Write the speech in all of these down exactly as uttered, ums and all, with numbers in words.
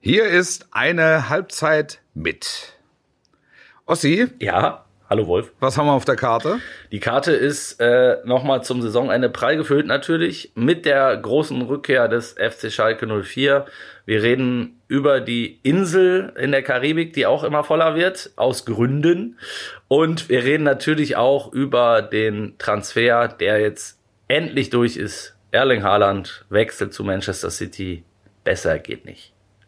Hier ist eine Halbzeit mit. Ossi? Ja, hallo Wolf. Was haben wir auf der Karte? Die Karte ist äh, nochmal zum Saisonende prall gefüllt natürlich mit der großen Rückkehr des F C Schalke null vier. Wir reden über die Insel in der Karibik, die auch immer voller wird, aus Gründen. Und wir reden natürlich auch über den Transfer, der jetzt endlich durch ist. Erling Haaland wechselt zu Manchester City. Besser geht nicht.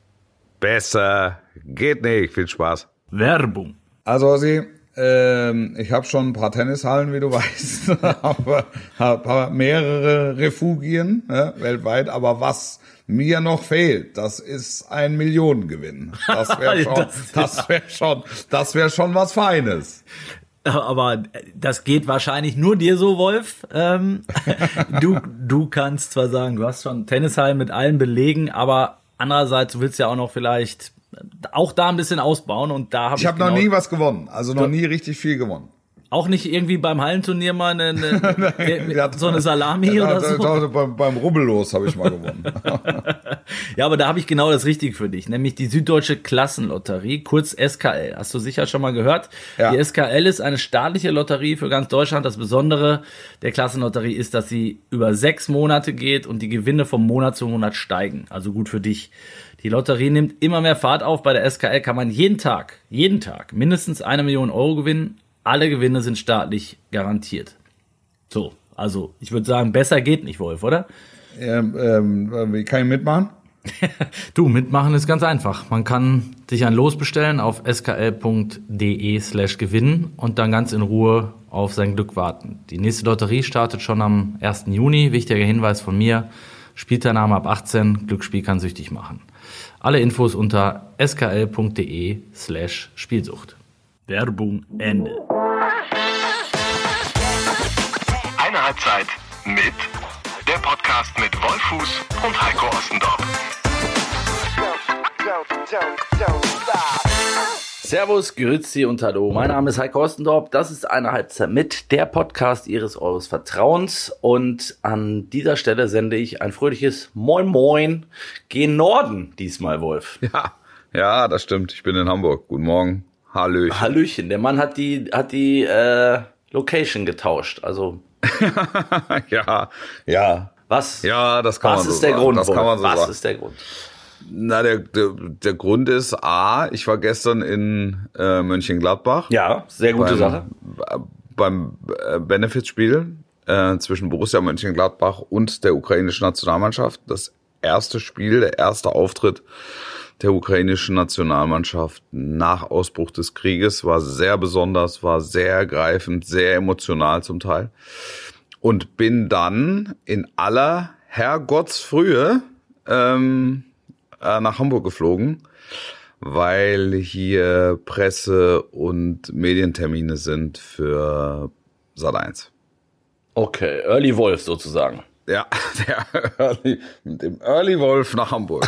Besser geht nicht. Viel Spaß. Werbung. Also Ossi, ähm, ich habe schon ein paar Tennishallen, wie du weißt, aber habe mehrere Refugien ne, weltweit. Aber was mir noch fehlt, das ist ein Millionengewinn. Das wäre schon, das, das wäre schon, das wäre schon was Feines. Aber das geht wahrscheinlich nur dir so, Wolf. Ähm, du, du kannst zwar sagen, du hast schon Tennishallen mit allen Belegen, aber andererseits, du willst ja auch noch vielleicht auch da ein bisschen ausbauen. Und da hab ich habe genau, noch nie was gewonnen, also noch nie richtig viel gewonnen. Auch nicht irgendwie beim Hallenturnier mal eine, eine, eine, so eine Salami ja, oder so? Da, da, beim, beim Rubbellos habe ich mal gewonnen. Ja, aber da habe ich genau das Richtige für dich, nämlich die Süddeutsche Klassenlotterie, kurz S K L. Hast du sicher schon mal gehört? Ja. Die S K L ist eine staatliche Lotterie für ganz Deutschland. Das Besondere der Klassenlotterie ist, dass sie über sechs Monate geht und die Gewinne vom Monat zu Monat steigen. Also gut für dich. Die Lotterie nimmt immer mehr Fahrt auf. Bei der S K L kann man jeden Tag, jeden Tag mindestens eine Million Euro gewinnen. Alle Gewinne sind staatlich garantiert. So, also ich würde sagen, besser geht nicht, Wolf, oder? Ähm, ähm, wie kann ich mitmachen? Du, mitmachen ist ganz einfach. Man kann sich ein Los bestellen auf skl.de slash gewinnen und dann ganz in Ruhe auf sein Glück warten. Die nächste Lotterie startet schon am ersten Juni. Wichtiger Hinweis von mir, Spielteilnahme ab achtzehn, Glücksspiel kann süchtig machen. Alle Infos unter skl.de slash Spielsucht. Werbung Ende. Eine Halbzeit mit der Podcast mit Wolf Fuß und Heiko Ostendorf. Servus, grüezi und hallo. Mein Name ist Heiko Ostendorf. Das ist eine Halbzeit mit der Podcast Ihres eures Vertrauens. Und an dieser Stelle sende ich ein fröhliches Moin Moin gen Norden diesmal, Wolf. Ja, ja, das stimmt. Ich bin in Hamburg. Guten Morgen. Hallöchen. Hallöchen. Der Mann hat die hat die äh, Location getauscht. Also ja, ja. Was? Ja, das kann was man so ist der sagen. Grund? Das kann man so was sagen. ist der Grund? Na, der, der der Grund ist A, ich war gestern in äh, Mönchengladbach. Ja, sehr gute beim, Sache. Beim äh, Benefizspiel äh, zwischen Borussia Mönchengladbach und der ukrainischen Nationalmannschaft. Das erste Spiel, der erste Auftritt der ukrainischen Nationalmannschaft nach Ausbruch des Krieges war sehr besonders, war sehr ergreifend, sehr emotional zum Teil. Und bin dann in aller Herrgottsfrühe ähm, äh, nach Hamburg geflogen, weil hier Presse- und Medientermine sind für Sat eins. Okay, Early Wolf sozusagen. Ja, der Early, mit dem Early Wolf nach Hamburg.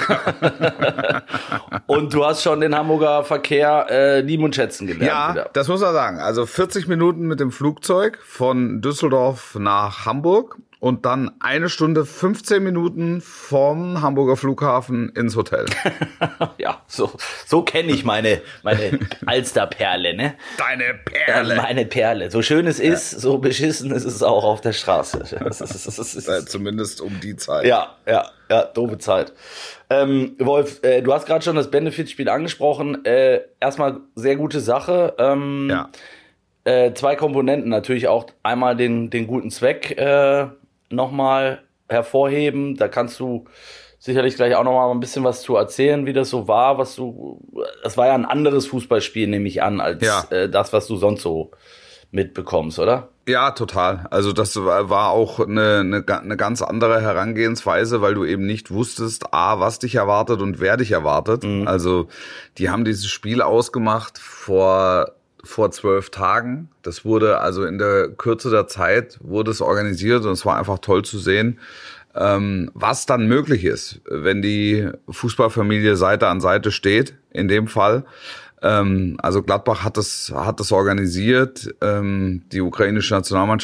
Und du hast schon den Hamburger Verkehr äh, lieben und schätzen gelernt. Ja, wieder. Das muss man sagen. Also vierzig Minuten mit dem Flugzeug von Düsseldorf nach Hamburg und dann eine Stunde fünfzehn Minuten vom Hamburger Flughafen ins Hotel. Ja, so so kenne ich meine meine Alsterperle, ne? Deine Perle. Äh, meine Perle. So schön es ist, ja. So beschissen ist es auch auf der Straße. Das ist, das ist, das ist, äh, zumindest um die Zeit. Ja, ja, ja, doofe Zeit. Ähm, Wolf, äh, du hast gerade schon das Benefizspiel angesprochen. Äh, erstmal sehr gute Sache. Ähm, ja. Äh, zwei Komponenten natürlich auch. Einmal den den guten Zweck äh, nochmal hervorheben. Da kannst du sicherlich gleich auch nochmal ein bisschen was zu erzählen, wie das so war, was du, das war ja ein anderes Fußballspiel, nehme ich an, als ja. äh, das, was du sonst so mitbekommst, oder? Ja, total. Also das war auch eine, eine, eine ganz andere Herangehensweise, weil du eben nicht wusstest, A, was dich erwartet und wer dich erwartet. Mhm. Also die haben dieses Spiel ausgemacht vor vor zwölf Tagen. Das wurde also in der Kürze der Zeit wurde es organisiert und es war einfach toll zu sehen, ähm, was dann möglich ist, wenn die Fußballfamilie Seite an Seite steht, in dem Fall. Ähm, also Gladbach hat das, hat das organisiert. Ähm, die ukrainische Nationalmannschaft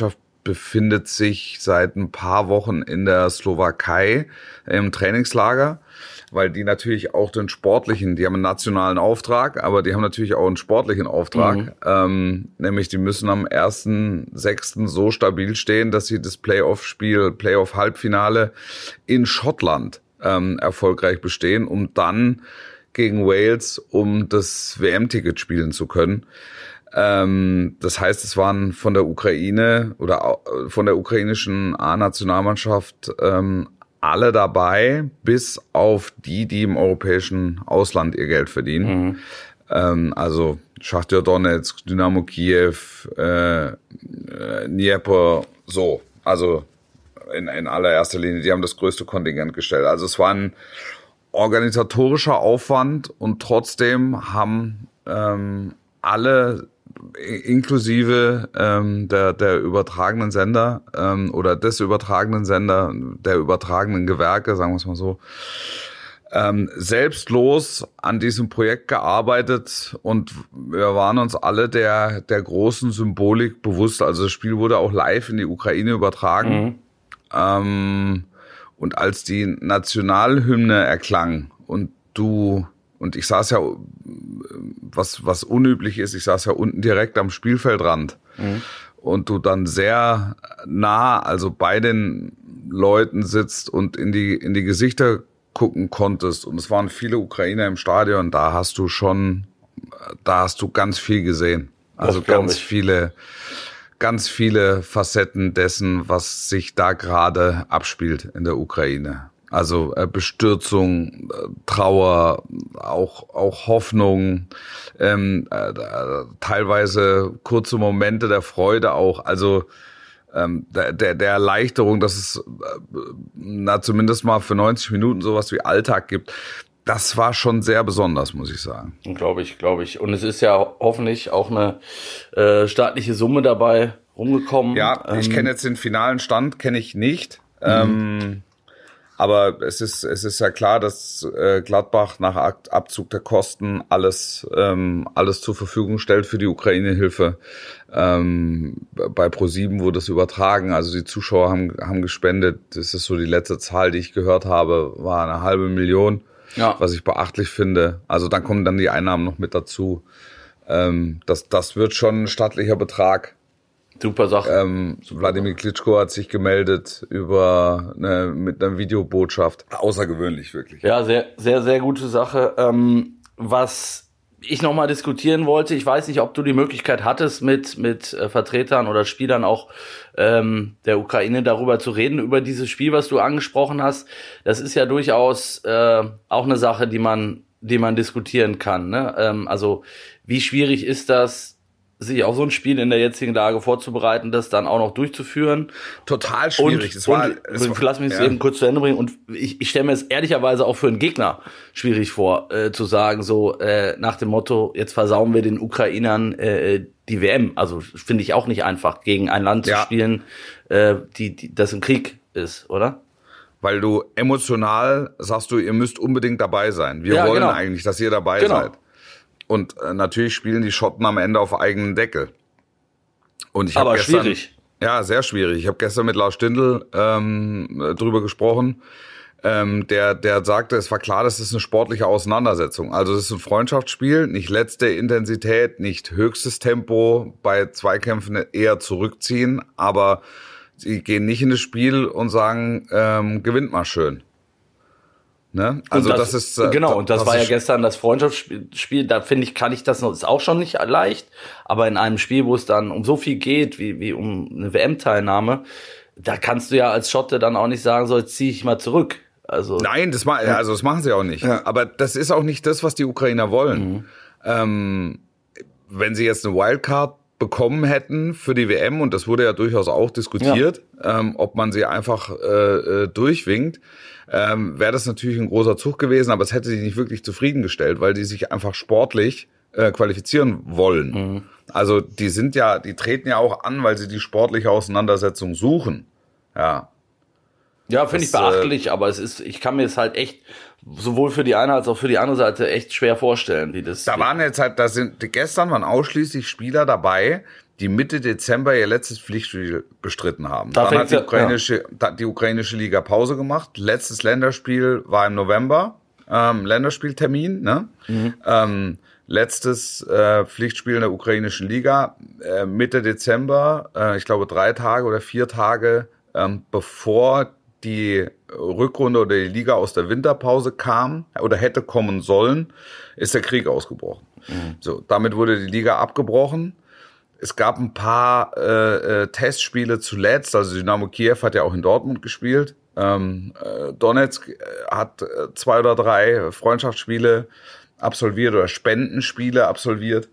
befindet sich seit ein paar Wochen in der Slowakei im Trainingslager, weil die natürlich auch den sportlichen, die haben einen nationalen Auftrag, aber die haben natürlich auch einen sportlichen Auftrag, mhm. ähm, nämlich die müssen am ersten sechsten so stabil stehen, dass sie das Playoff-Spiel, Playoff-Halbfinale in Schottland ähm, erfolgreich bestehen, um dann gegen Wales um das W M-Ticket spielen zu können. Ähm, das heißt, es waren von der Ukraine oder von der ukrainischen A-Nationalmannschaft ähm, alle dabei, bis auf die, die im europäischen Ausland ihr Geld verdienen. Mhm. Ähm, also Schachtar Donetsk, Dynamo Kiew, äh, äh, Dnieper, so. Also in, in allererster Linie, die haben das größte Kontingent gestellt. Also es war ein organisatorischer Aufwand und trotzdem haben ähm, alle inklusive ähm, der der übertragenen Sender ähm, oder des übertragenen Sender, der übertragenen Gewerke, sagen wir es mal so, ähm, selbstlos an diesem Projekt gearbeitet und wir waren uns alle der der großen Symbolik bewusst. Also das Spiel wurde auch live in die Ukraine übertragen. Mhm. Ähm, und als die Nationalhymne erklang und du Und ich saß ja, was was unüblich ist, ich saß ja unten direkt am Spielfeldrand. Mhm. Und du dann sehr nah, also bei den Leuten sitzt und in die in die Gesichter gucken konntest. Und es waren viele Ukrainer im Stadion, da hast du schon, da hast du ganz viel gesehen. Also ganz viele, ganz viele Facetten dessen, was sich da gerade abspielt in der Ukraine. Also äh, Bestürzung, äh, Trauer, auch auch Hoffnung, ähm, äh, teilweise kurze Momente der Freude auch. Also ähm, der, der der Erleichterung, dass es äh, na zumindest mal für neunzig Minuten sowas wie Alltag gibt. Das war schon sehr besonders, muss ich sagen. Glaube ich, glaube ich. Und es ist ja hoffentlich auch eine äh, staatliche Summe dabei rumgekommen. Ja, ich ähm, kenne jetzt den finalen Stand, kenne ich nicht. Mhm. Ähm, Aber es ist es ist ja klar, dass äh, Gladbach nach Abzug der Kosten alles ähm, alles zur Verfügung stellt für die Ukraine-Hilfe. Ähm, bei ProSieben wurde es übertragen, also die Zuschauer haben haben gespendet. Das ist so die letzte Zahl, die ich gehört habe, war eine halbe Million, ja. Was ich beachtlich finde. Also dann kommen dann die Einnahmen noch mit dazu. Ähm, das das wird schon ein stattlicher Betrag. Super Sache. Ähm, Wladimir Klitschko hat sich gemeldet über eine, mit einer Videobotschaft. Außergewöhnlich, wirklich. Ja, sehr, sehr, sehr gute Sache. Ähm, was ich nochmal diskutieren wollte, ich weiß nicht, ob du die Möglichkeit hattest, mit mit äh, Vertretern oder Spielern auch ähm, der Ukraine darüber zu reden, über dieses Spiel, was du angesprochen hast. Das ist ja durchaus äh, auch eine Sache, die man, die man diskutieren kann. Ne? Ähm, also wie schwierig ist das, sich auf so ein Spiel in der jetzigen Lage vorzubereiten, das dann auch noch durchzuführen. Total schwierig. Und, es war, und es war, lass mich es ja. eben kurz zu Ende bringen. Und ich, ich stelle mir es ehrlicherweise auch für einen Gegner schwierig vor, äh, zu sagen, so äh, nach dem Motto, jetzt versauen wir den Ukrainern äh, die W M. Also finde ich auch nicht einfach, gegen ein Land ja. zu spielen, äh, die, die das im Krieg ist, oder? Weil du emotional sagst du, ihr müsst unbedingt dabei sein. Wir ja, wollen genau. eigentlich, dass ihr dabei genau. seid. Und äh, natürlich spielen die Schotten am Ende auf eigenen Deckel. Und ich Aber gestern, schwierig. Ja, sehr schwierig. Ich habe gestern mit Lars Stindl ähm, drüber gesprochen. Ähm, der der sagte, es war klar, das ist eine sportliche Auseinandersetzung. Also es ist ein Freundschaftsspiel, nicht letzte Intensität, nicht höchstes Tempo, bei Zweikämpfen eher zurückziehen. Aber sie gehen nicht in das Spiel und sagen, ähm, gewinnt mal schön. Ne? Also das, das ist äh, genau und das, das war ja gestern das Freundschaftsspiel. Da finde ich, kann ich das noch, ist auch schon nicht leicht. Aber in einem Spiel, wo es dann um so viel geht wie wie um eine W M-Teilnahme, da kannst du ja als Schotte dann auch nicht sagen, so jetzt ziehe ich mal zurück. Also nein, das ma- also das machen sie auch nicht. Ja. Aber das ist auch nicht das, was die Ukrainer wollen. Mhm. Ähm, wenn sie jetzt eine Wildcard bekommen hätten für die W M, und das wurde ja durchaus auch diskutiert, ja. ähm, ob man sie einfach äh, durchwinkt, ähm, wäre das natürlich ein großer Zug gewesen, aber es hätte sie nicht wirklich zufriedengestellt, weil die sich einfach sportlich äh, qualifizieren wollen. Mhm. Also die sind ja, die treten ja auch an, weil sie die sportliche Auseinandersetzung suchen. Ja. Ja, finde ich beachtlich, äh, aber es ist, ich kann mir es halt echt sowohl für die eine als auch für die andere Seite echt schwer vorstellen, wie das. Da geht. waren jetzt halt, da sind gestern waren ausschließlich Spieler dabei, die Mitte Dezember ihr letztes Pflichtspiel bestritten haben. Da Dann hat die ja, ukrainische, ja. die ukrainische Liga Pause gemacht. Letztes Länderspiel war im November, ähm, Länderspieltermin, ne? Mhm. Ähm, letztes äh, Pflichtspiel in der ukrainischen Liga, äh, Mitte Dezember, äh, ich glaube drei Tage oder vier Tage, ähm, bevor die Rückrunde oder die Liga aus der Winterpause kam oder hätte kommen sollen, ist der Krieg ausgebrochen. Mhm. So, damit wurde die Liga abgebrochen. Es gab ein paar äh, äh, Testspiele zuletzt, also Dynamo Kiew hat ja auch in Dortmund gespielt. Ähm, äh, Donetsk hat äh, zwei oder drei Freundschaftsspiele absolviert oder Spendenspiele absolviert.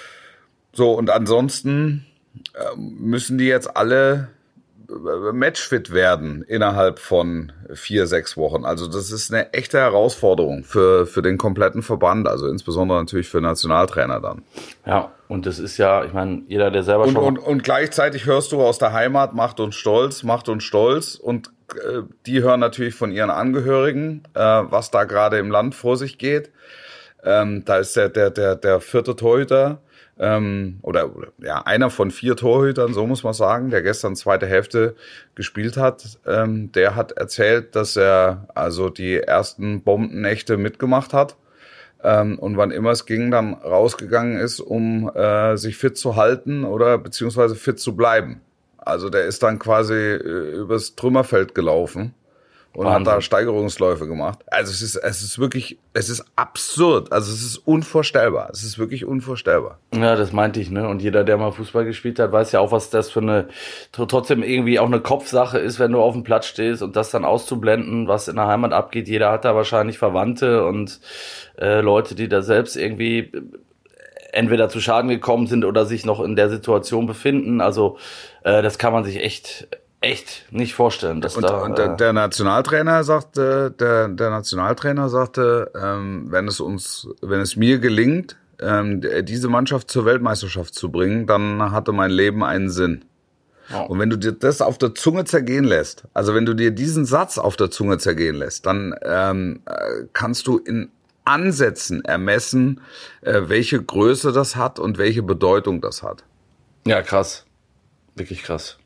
So, und ansonsten äh, müssen die jetzt alle matchfit werden innerhalb von vier, sechs Wochen. Also das ist eine echte Herausforderung für, für den kompletten Verband, also insbesondere natürlich für Nationaltrainer dann. Ja, und das ist ja, ich meine, jeder, der selber und, schon... Und, und gleichzeitig hörst du aus der Heimat, macht uns stolz, macht uns stolz und äh, die hören natürlich von ihren Angehörigen, äh, was da gerade im Land vor sich geht. Ähm, da ist der, der, der, der vierte Torhüter, Ähm, oder, oder ja, einer von vier Torhütern, so muss man sagen, der gestern zweite Hälfte gespielt hat, ähm, der hat erzählt, dass er also die ersten Bombennächte mitgemacht hat ähm, und wann immer es ging, dann rausgegangen ist, um äh, sich fit zu halten oder beziehungsweise fit zu bleiben. Also der ist dann quasi äh, übers Trümmerfeld gelaufen. Und Wahnsinn. Hat da Steigerungsläufe gemacht. Also es ist, es ist wirklich, es ist absurd. Also es ist unvorstellbar. Es ist wirklich unvorstellbar. Ja, das meinte ich, ne? Und jeder, der mal Fußball gespielt hat, weiß ja auch, was das für eine, trotzdem irgendwie auch eine Kopfsache ist, wenn du auf dem Platz stehst und das dann auszublenden, was in der Heimat abgeht. Jeder hat da wahrscheinlich Verwandte und äh, Leute, die da selbst irgendwie entweder zu Schaden gekommen sind oder sich noch in der Situation befinden. Also äh, das kann man sich echt echt nicht vorstellen, dass und, da und der, der Nationaltrainer sagte, der der Nationaltrainer sagte, ähm, wenn es uns, wenn es mir gelingt, ähm, diese Mannschaft zur Weltmeisterschaft zu bringen, dann hatte mein Leben einen Sinn. Oh. Und wenn du dir das auf der Zunge zergehen lässt, also wenn du dir diesen Satz auf der Zunge zergehen lässt, dann ähm, kannst du in Ansätzen ermessen, äh, welche Größe das hat und welche Bedeutung das hat. Ja, krass, wirklich krass.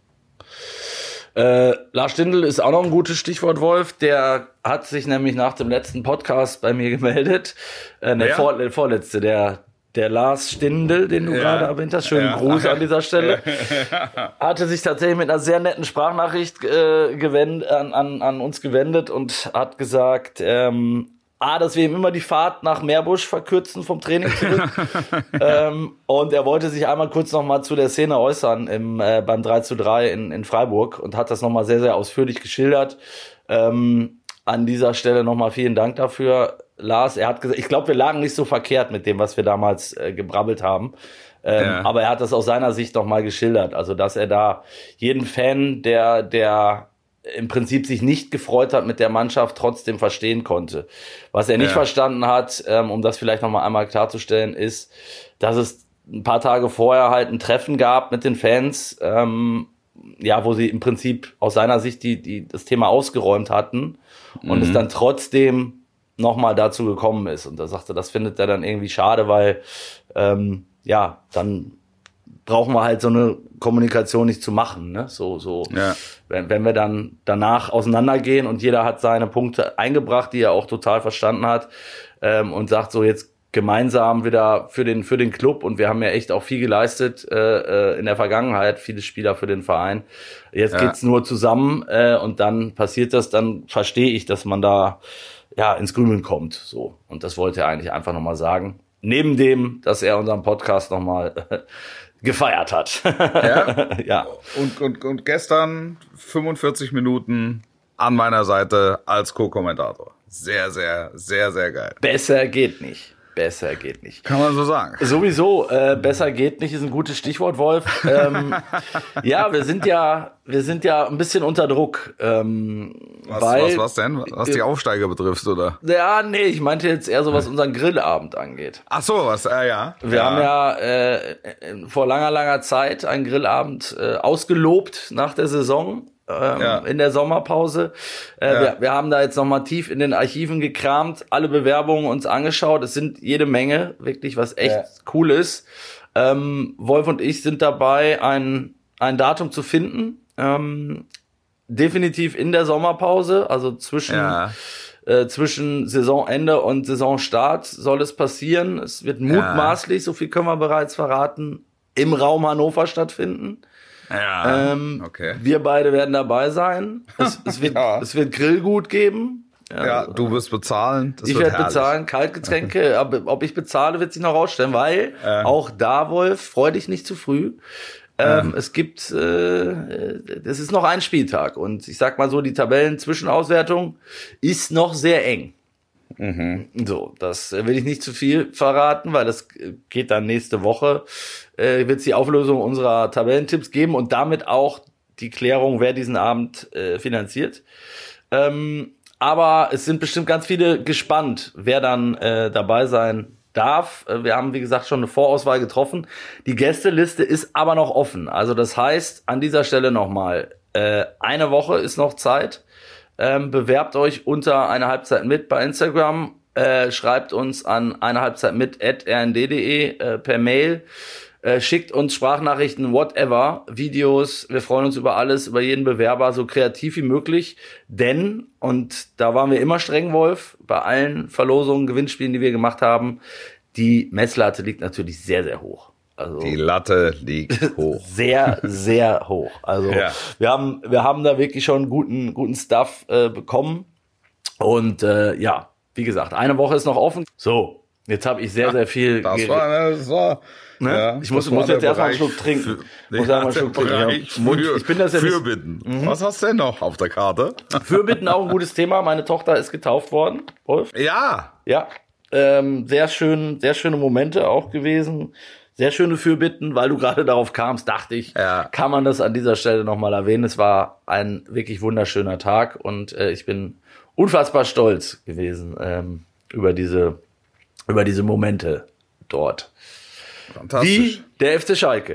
Äh, Lars Stindl ist auch noch ein gutes Stichwort, Wolf. Der hat sich nämlich nach dem letzten Podcast bei mir gemeldet. Äh, der, ja. vor, der vorletzte, der, der Lars Stindl, den du ja. gerade erwähnt hast. Schönen ja. Gruß an dieser Stelle. Hatte sich tatsächlich mit einer sehr netten Sprachnachricht äh, gewend, an, an, an uns gewendet und hat gesagt, ähm, A, dass wir ihm immer die Fahrt nach Meerbusch verkürzen vom Training zurück. ähm, und er wollte sich einmal kurz noch mal zu der Szene äußern im, äh, beim drei zu drei in, in Freiburg und hat das noch mal sehr, sehr ausführlich geschildert. Ähm, an dieser Stelle noch mal vielen Dank dafür, Lars. Er hat gesagt, ich glaube, wir lagen nicht so verkehrt mit dem, was wir damals äh, gebrabbelt haben. Ähm, ja. Aber er hat das aus seiner Sicht noch mal geschildert. Also, dass er da jeden Fan, der, der im Prinzip sich nicht gefreut hat mit der Mannschaft, trotzdem verstehen konnte. Was er nicht ja. verstanden hat, ähm, um das vielleicht noch mal einmal klarzustellen, ist, dass es ein paar Tage vorher halt ein Treffen gab mit den Fans, ähm, ja, wo sie im Prinzip aus seiner Sicht die, die das Thema ausgeräumt hatten und mhm. es dann trotzdem noch mal dazu gekommen ist. Und da sagte, das findet er dann irgendwie schade, weil ähm, ja, dann brauchen wir halt so eine Kommunikation nicht zu machen, ne? So, so, ja. wenn, wenn wir dann danach auseinandergehen und jeder hat seine Punkte eingebracht, die er auch total verstanden hat, ähm, und sagt so jetzt gemeinsam wieder für den, für den Club, und wir haben ja echt auch viel geleistet, äh, in der Vergangenheit, viele Spieler für den Verein. Jetzt ja. geht's nur zusammen, äh, und dann passiert das, dann verstehe ich, dass man da, ja, ins Grübeln kommt, so. Und das wollte er eigentlich einfach nochmal sagen. Neben dem, dass er unseren Podcast nochmal gefeiert hat. Ja. ja. Und, und, und gestern fünfundvierzig Minuten an meiner Seite als Co-Kommentator. Sehr, sehr, sehr, sehr geil. Besser geht nicht. Besser geht nicht. Kann man so sagen. Sowieso, äh, besser geht nicht ist ein gutes Stichwort, Wolf. Ähm, ja, wir sind ja, wir sind ja ein bisschen unter Druck. Ähm, was, weil, was, was denn? Was die Aufsteiger betrifft, oder? Ja, nee, ich meinte jetzt eher so, was unseren Grillabend angeht. Ach so, was, äh, ja. Wir ja. haben ja äh, vor langer, langer Zeit einen Grillabend äh, ausgelobt nach der Saison. Ähm, ja. In der Sommerpause. Äh, ja. wir, wir haben da jetzt nochmal tief in den Archiven gekramt, alle Bewerbungen uns angeschaut. Es sind jede Menge, wirklich, was echt ja. cool ist. Ähm, Wolf und ich sind dabei, ein, ein Datum zu finden. Ähm, definitiv in der Sommerpause, also zwischen, Ja. äh, zwischen Saisonende und Saisonstart soll es passieren. Es wird mutmaßlich, so viel können wir bereits verraten, im Raum Hannover stattfinden. Ja, Ähm, okay. Wir beide werden dabei sein. Es, es, wird, Ja. es wird Grillgut geben. Ja, du wirst bezahlen. Das Ich wird werde herrlich. bezahlen, Kaltgetränke, aber ob ich bezahle, wird sich noch rausstellen, weil Ja. auch da, Wolf, freu dich nicht zu früh. Ähm, Ja. Es gibt, äh, es ist noch ein Spieltag und ich sag mal so, die Tabellen-Zwischenauswertung ist noch sehr eng. Mhm. So, das will ich nicht zu viel verraten, weil das geht dann nächste Woche, äh, wird es die Auflösung unserer Tabellentipps geben und damit auch die Klärung, wer diesen Abend äh, finanziert. Ähm, aber es sind bestimmt ganz viele gespannt, wer dann äh, dabei sein darf. Äh, Wir haben, wie gesagt, schon eine Vorauswahl getroffen. Die Gästeliste ist aber noch offen. Also das heißt, an dieser Stelle nochmal, äh, eine Woche ist noch Zeit. Ähm, bewerbt euch unter eine Halbzeit mit bei Instagram. Äh, schreibt uns an eine Halbzeit mit at r n d punkt d e äh, per Mail. Äh, schickt uns Sprachnachrichten, whatever, Videos. Wir freuen uns über alles, über jeden Bewerber, so kreativ wie möglich. Denn, und da waren wir immer streng, Wolf, bei allen Verlosungen, Gewinnspielen, die wir gemacht haben, die Messlatte liegt natürlich sehr, sehr hoch. Also Die Latte liegt hoch. sehr, sehr hoch. Also Ja. wir haben, wir haben da wirklich schon guten, guten Stuff äh, bekommen. Und äh, ja, wie gesagt, eine Woche ist noch offen. So, jetzt habe ich sehr, sehr viel. Das gere- war, das war, Ne? ja, Ich muss- das war muss jetzt der erst mal einen Bereich Schluck trinken. Für, Muss ja, erst mal einen der Schluck trinken, Bereich ja. Mund- für, ich bin das ja nicht- Fürbitten. Was hast du denn noch auf der Karte? Fürbitten auch ein gutes Thema. Meine Tochter ist getauft worden, Wolf. Ja, Ja, ähm, sehr schön, sehr schöne Momente auch gewesen. Sehr schöne Fürbitten, weil du gerade darauf kamst, dachte ich, Ja. kann man das an dieser Stelle nochmal erwähnen. Es war ein wirklich wunderschöner Tag und äh, ich bin unfassbar stolz gewesen ähm, über diese, über diese Momente dort. fantastisch. Wie der F C Schalke.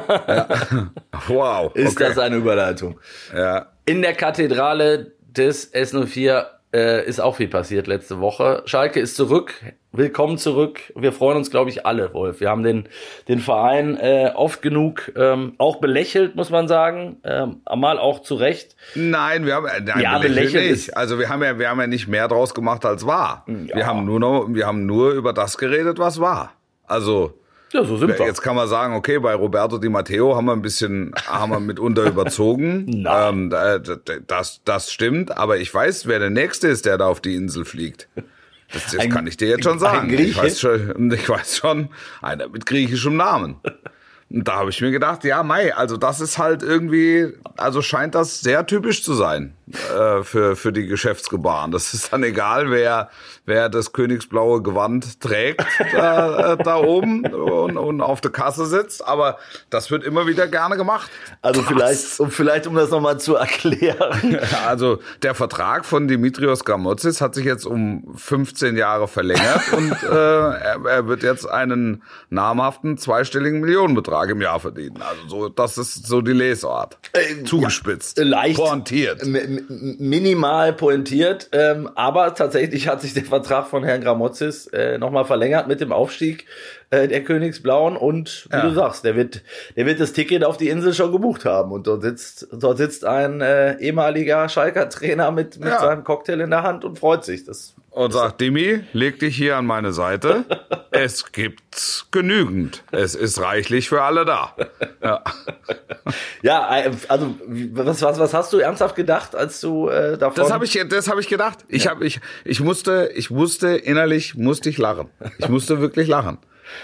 Wow. Ist okay. das eine Überleitung? Ja. In der Kathedrale des S null vier äh, ist auch viel passiert letzte Woche. Schalke ist zurück. Willkommen zurück. Wir freuen uns, glaube ich, alle, Wolf. Wir haben den, den Verein äh, oft genug ähm, auch belächelt, muss man sagen. Ähm, mal auch zu Recht. Nein, wir haben äh, nein, Ja, belächeln belächeln nicht. ist- Also wir haben ja, wir haben ja nicht mehr draus gemacht als war. Ja. Wir haben nur noch, wir haben nur über das geredet, was war. Also Ja, so sind wir. jetzt kann man sagen, okay, bei Roberto Di Matteo haben wir ein bisschen, haben wir mitunter überzogen. Nein. Ähm, da- da- das, das stimmt, aber ich weiß, wer der Nächste ist, der da auf die Insel fliegt. Das, das Ein- kann ich dir jetzt schon ein sagen. Grieche? Ich weiß schon, ich weiß schon, einer mit griechischem Namen. Und da habe ich mir gedacht, ja, Mai, also das ist halt irgendwie, also scheint das sehr typisch zu sein äh, für für die Geschäftsgebaren. Das ist dann egal, wer wer das königsblaue Gewand trägt da, äh, da oben und, und auf der Kasse sitzt, aber das wird immer wieder gerne gemacht. Also vielleicht, um, vielleicht, um das nochmal zu erklären. Also der Vertrag von Dimitrios Gramotzis hat sich jetzt um fünfzehn Jahre verlängert und äh, er, er wird jetzt einen namhaften zweistelligen Millionenbetrag im Jahr verdienen. Also so, das ist so die Lesart. Äh, Zugespitzt, ja, leicht pointiert. m- m- minimal pointiert, ähm, aber tatsächlich hat sich der Vertrag von Herrn Gramotzis äh, nochmal verlängert mit dem Aufstieg äh, der Königsblauen und wie Ja. du sagst, der wird, der wird das Ticket auf die Insel schon gebucht haben und dort sitzt, dort sitzt ein äh, ehemaliger Schalker Trainer mit, mit Ja. seinem Cocktail in der Hand und freut sich. Das Und sagt, Dimi, leg dich hier an meine Seite. Es gibt genügend. Es ist reichlich für alle da. Ja. ja, äh, also was, was, was hast du ernsthaft gedacht, als du äh, davon... Das habe ich, das habe ich gedacht. Ich habe, ich, ich musste, ich musste innerlich musste ich lachen. Ich musste wirklich lachen.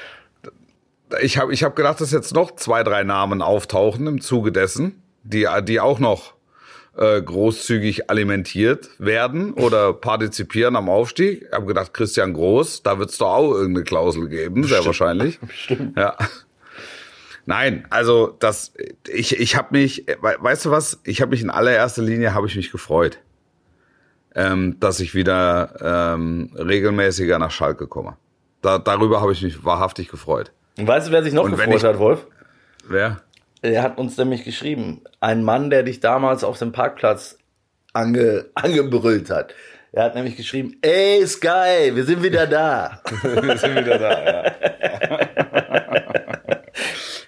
Ich habe, ich habe gedacht, dass jetzt noch zwei, drei Namen auftauchen im Zuge dessen, die, die auch noch äh, großzügig alimentiert werden oder partizipieren am Aufstieg. Ich habe gedacht, Christian Groß, da wird's doch auch irgendeine Klausel geben, sehr wahrscheinlich. Bestimmt. Ja. Nein, also das, ich, ich habe mich, we- weißt du was? Ich habe mich in allererster Linie habe ich mich gefreut, ähm, dass ich wieder ähm, regelmäßiger nach Schalke komme. Da, darüber habe ich mich wahrhaftig gefreut. Und weißt du, wer sich noch Und wenn gefreut ich- hat, Wolf? Wer? Er hat uns nämlich geschrieben, ein Mann, der dich damals auf dem Parkplatz ange, angebrüllt hat. Er hat nämlich geschrieben, ey Sky, wir sind wieder da. Wir sind wieder da, ja.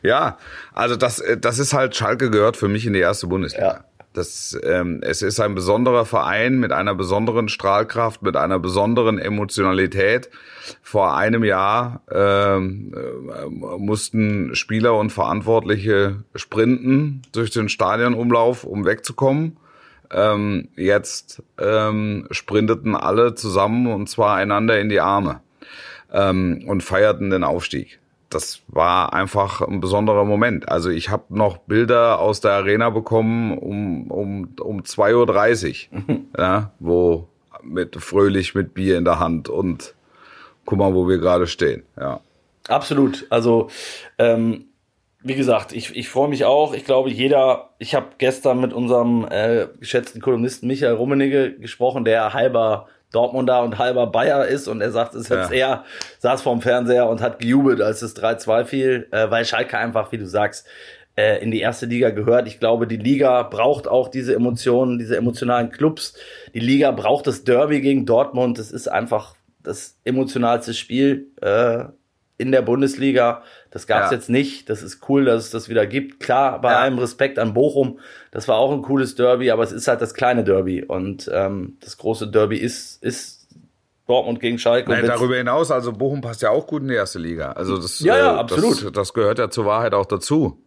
Ja, also das, das ist halt, Schalke gehört für mich in die erste Bundesliga. Ja. Das, ähm, es ist ein besonderer Verein mit einer besonderen Strahlkraft, mit einer besonderen Emotionalität. Vor einem Jahr ähm, äh, mussten Spieler und Verantwortliche sprinten durch den Stadionumlauf, um wegzukommen. Ähm, jetzt ähm, sprinteten alle zusammen und zwar einander in die Arme ähm, und feierten den Aufstieg. Das war einfach ein besonderer Moment. Also ich habe noch Bilder aus der Arena bekommen um um um zwei Uhr dreißig, ja, wo mit fröhlich mit Bier in der Hand und guck mal, wo wir gerade stehen. Ja, absolut. Also ähm, wie gesagt, ich ich freue mich auch. Ich glaube, jeder. Ich habe gestern mit unserem äh, geschätzten Kolumnisten Michael Rummenigge gesprochen, der halber Dortmunder und halber Bayer ist und er sagt, es ja. er saß vorm Fernseher und hat gejubelt, als es drei zwei fiel, äh, weil Schalke einfach, wie du sagst, äh, in die erste Liga gehört. Ich glaube, die Liga braucht auch diese Emotionen, diese emotionalen Clubs. Die Liga braucht das Derby gegen Dortmund. Das ist einfach das emotionalste Spiel äh, in der Bundesliga. Das gab es ja. jetzt nicht. Das ist cool, dass es das wieder gibt. Klar, bei ja. allem Respekt an Bochum, das war auch ein cooles Derby, aber es ist halt das kleine Derby. Und ähm, das große Derby ist ist Dortmund gegen Schalke. Nein, darüber hinaus, also Bochum passt ja auch gut in die erste Liga. Also das, ja, ja, äh, absolut. Das, das gehört ja zur Wahrheit auch dazu.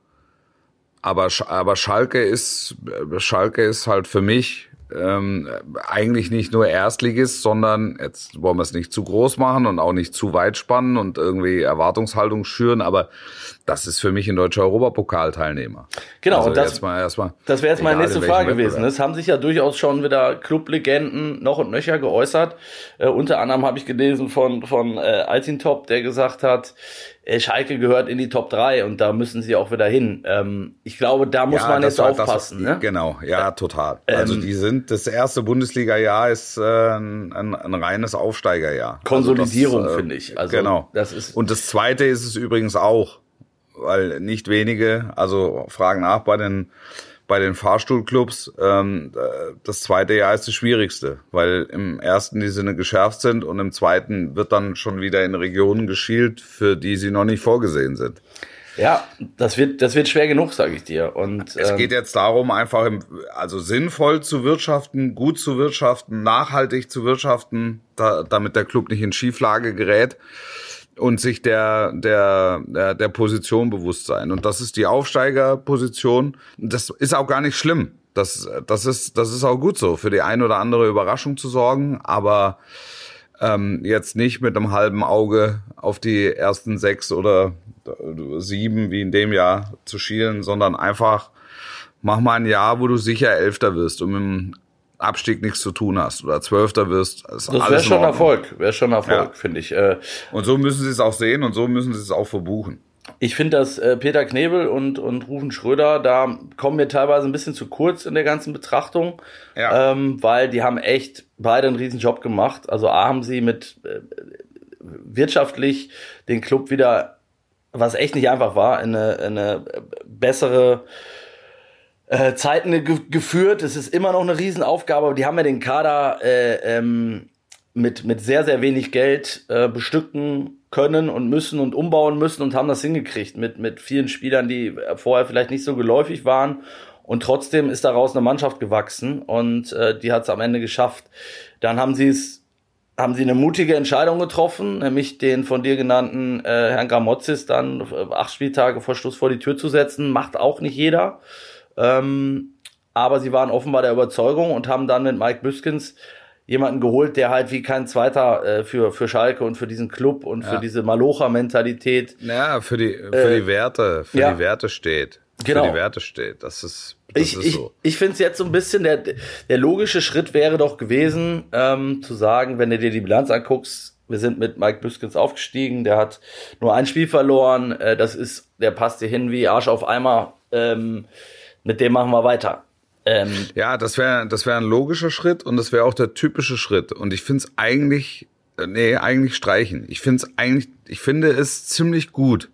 Aber aber Schalke ist Schalke ist halt für mich ähm, eigentlich nicht nur Erstligist, sondern jetzt wollen wir es nicht zu groß machen und auch nicht zu weit spannen und irgendwie Erwartungshaltung schüren, aber das ist für mich ein deutscher Europapokalteilnehmer. Genau, also und das, jetzt mal erstmal, das wäre jetzt meine nächste Frage gewesen. Es haben sich ja durchaus schon wieder Clublegenden noch und nöcher geäußert. Äh, unter anderem habe ich gelesen von von äh, Altintop, der gesagt hat, äh, Schalke gehört in die Top drei und da müssen sie auch wieder hin. Ähm, ich glaube, da muss ja, man jetzt war, aufpassen. Das, ne? Genau, ja, total. Ähm, also die sind, das erste Bundesliga-Jahr ist äh, ein, ein, ein reines Aufsteigerjahr. Konsolidierung, also das, äh, finde ich. Also, genau. Das ist und das zweite ist es übrigens auch, weil nicht wenige, also fragen nach bei den bei den Fahrstuhlclubs, ähm, das zweite Jahr ist das schwierigste, weil im ersten die Sinne geschärft sind und im zweiten wird dann schon wieder in Regionen geschielt, für die sie noch nicht vorgesehen sind. Ja, das wird das wird schwer genug, sage ich dir. Und es ähm, geht jetzt darum, einfach im, also sinnvoll zu wirtschaften, gut zu wirtschaften, nachhaltig zu wirtschaften, da, damit der Club nicht in Schieflage gerät. Und sich der, der, der, der Position bewusst sein. Und das ist die Aufsteigerposition. Das ist auch gar nicht schlimm. Das, das ist, das ist auch gut so, für die ein oder andere Überraschung zu sorgen, aber ähm, jetzt nicht mit einem halben Auge auf die ersten sechs oder sieben, wie in dem Jahr, zu schielen, sondern einfach mach mal ein Jahr, wo du sicher Elfter wirst und mit dem Abstieg nichts zu tun hast oder Zwölfter wirst. Das wäre schon Erfolg, wäre schon Erfolg, ja. finde ich. Äh, und so müssen sie es auch sehen und so müssen sie es auch verbuchen. Ich finde, dass äh, Peter Knebel und und Rufen Schröder, da kommen wir teilweise ein bisschen zu kurz in der ganzen Betrachtung, ja. ähm, weil die haben echt beide einen riesen Job gemacht. Also A, haben sie mit äh, wirtschaftlich den Club wieder, was echt nicht einfach war, in eine, in eine bessere Äh, Zeiten ge- geführt. Es ist immer noch eine Riesenaufgabe, aber die haben ja den Kader äh, ähm, mit mit sehr, sehr wenig Geld äh, bestücken können und müssen und umbauen müssen und haben das hingekriegt mit mit vielen Spielern, die vorher vielleicht nicht so geläufig waren. Und trotzdem ist daraus eine Mannschaft gewachsen und äh, die hat es am Ende geschafft. Dann haben sie es haben sie eine mutige Entscheidung getroffen, nämlich den von dir genannten äh, Herrn Gramozis dann äh, acht Spieltage vor Schluss vor die Tür zu setzen. Macht auch nicht jeder. Ähm, aber sie waren offenbar der Überzeugung und haben dann mit Mike Büskens jemanden geholt, der halt wie kein Zweiter äh, für für Schalke und für diesen Club und ja. für diese Malocha-Mentalität. Ja, für die für äh, die Werte, für ja. die Werte steht. Genau. Für die Werte steht. Das ist das ich ist ich, so. ich finde es jetzt so ein bisschen, der der logische Schritt wäre doch gewesen, ähm, zu sagen, wenn du dir die Bilanz anguckst, wir sind mit Mike Büskens aufgestiegen, der hat nur ein Spiel verloren, äh, das ist, der passt dir hin wie Arsch auf Eimer, ähm, mit dem machen wir weiter. Ähm, ja, das wäre das wäre ein logischer Schritt und das wäre auch der typische Schritt. Und ich finde es eigentlich, nee, eigentlich streichen. Ich finde es eigentlich, ich finde es ziemlich gut,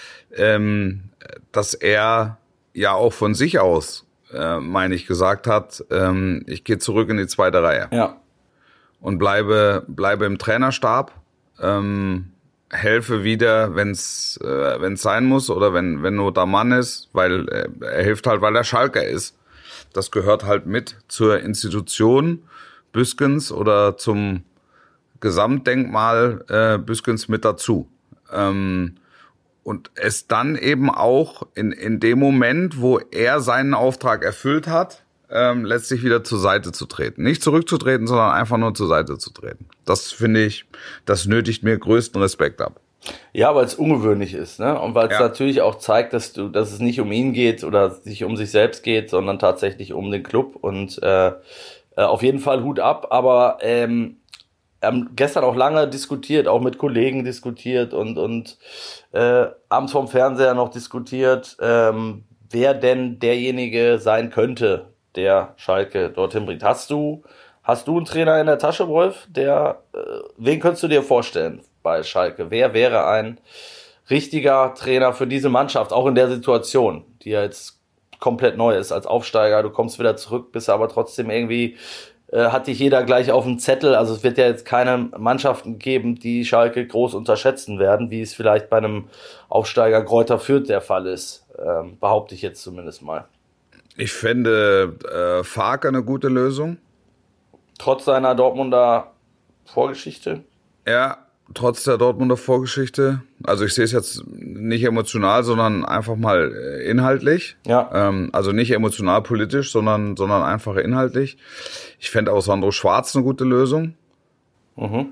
ähm, dass er ja auch von sich aus, äh, meine ich, gesagt hat, ähm, ich gehe zurück in die zweite Reihe. Ja. Und bleibe bleibe im Trainerstab. Ähm, helfe wieder, wenn es äh, wenn es sein muss oder wenn wenn nur der Mann ist, weil äh, er hilft halt, weil er Schalker ist. Das gehört halt mit zur Institution Büskens oder zum Gesamtdenkmal äh, Büskens mit dazu. Ähm, und es dann eben auch in in dem Moment, wo er seinen Auftrag erfüllt hat, ähm, letztlich wieder zur Seite zu treten. Nicht zurückzutreten, sondern einfach nur zur Seite zu treten. Das finde ich, das nötigt mir größten Respekt ab. Ja, weil es ungewöhnlich ist, ne? Und weil es Ja. natürlich auch zeigt, dass du, dass es nicht um ihn geht oder sich um sich selbst geht, sondern tatsächlich um den Club. Und äh, äh, auf jeden Fall Hut ab. Aber ähm, wir haben gestern auch lange diskutiert, auch mit Kollegen diskutiert und und äh, abends vorm Fernseher noch diskutiert, ähm, wer denn derjenige sein könnte, der Schalke dorthin bringt. Hast du, hast du einen Trainer in der Tasche, Wolf? Der, äh, wen könntest du dir vorstellen bei Schalke? Wer wäre ein richtiger Trainer für diese Mannschaft, auch in der Situation, die ja jetzt komplett neu ist als Aufsteiger? Du kommst wieder zurück, bist aber trotzdem irgendwie, äh, hat dich jeder gleich auf dem Zettel. Also es wird ja jetzt keine Mannschaften geben, die Schalke groß unterschätzen werden, wie es vielleicht bei einem Aufsteiger Greuther Fürth der Fall ist. Ähm, behaupte ich jetzt zumindest mal. Ich fände äh, Farke eine gute Lösung. Trotz seiner Dortmunder Vorgeschichte? Ja, trotz der Dortmunder Vorgeschichte. Also ich sehe es jetzt nicht emotional, sondern einfach mal äh, inhaltlich. Ja. Ähm, also nicht emotional politisch, sondern sondern einfach inhaltlich. Ich fände auch Sandro Schwarz eine gute Lösung. Mhm.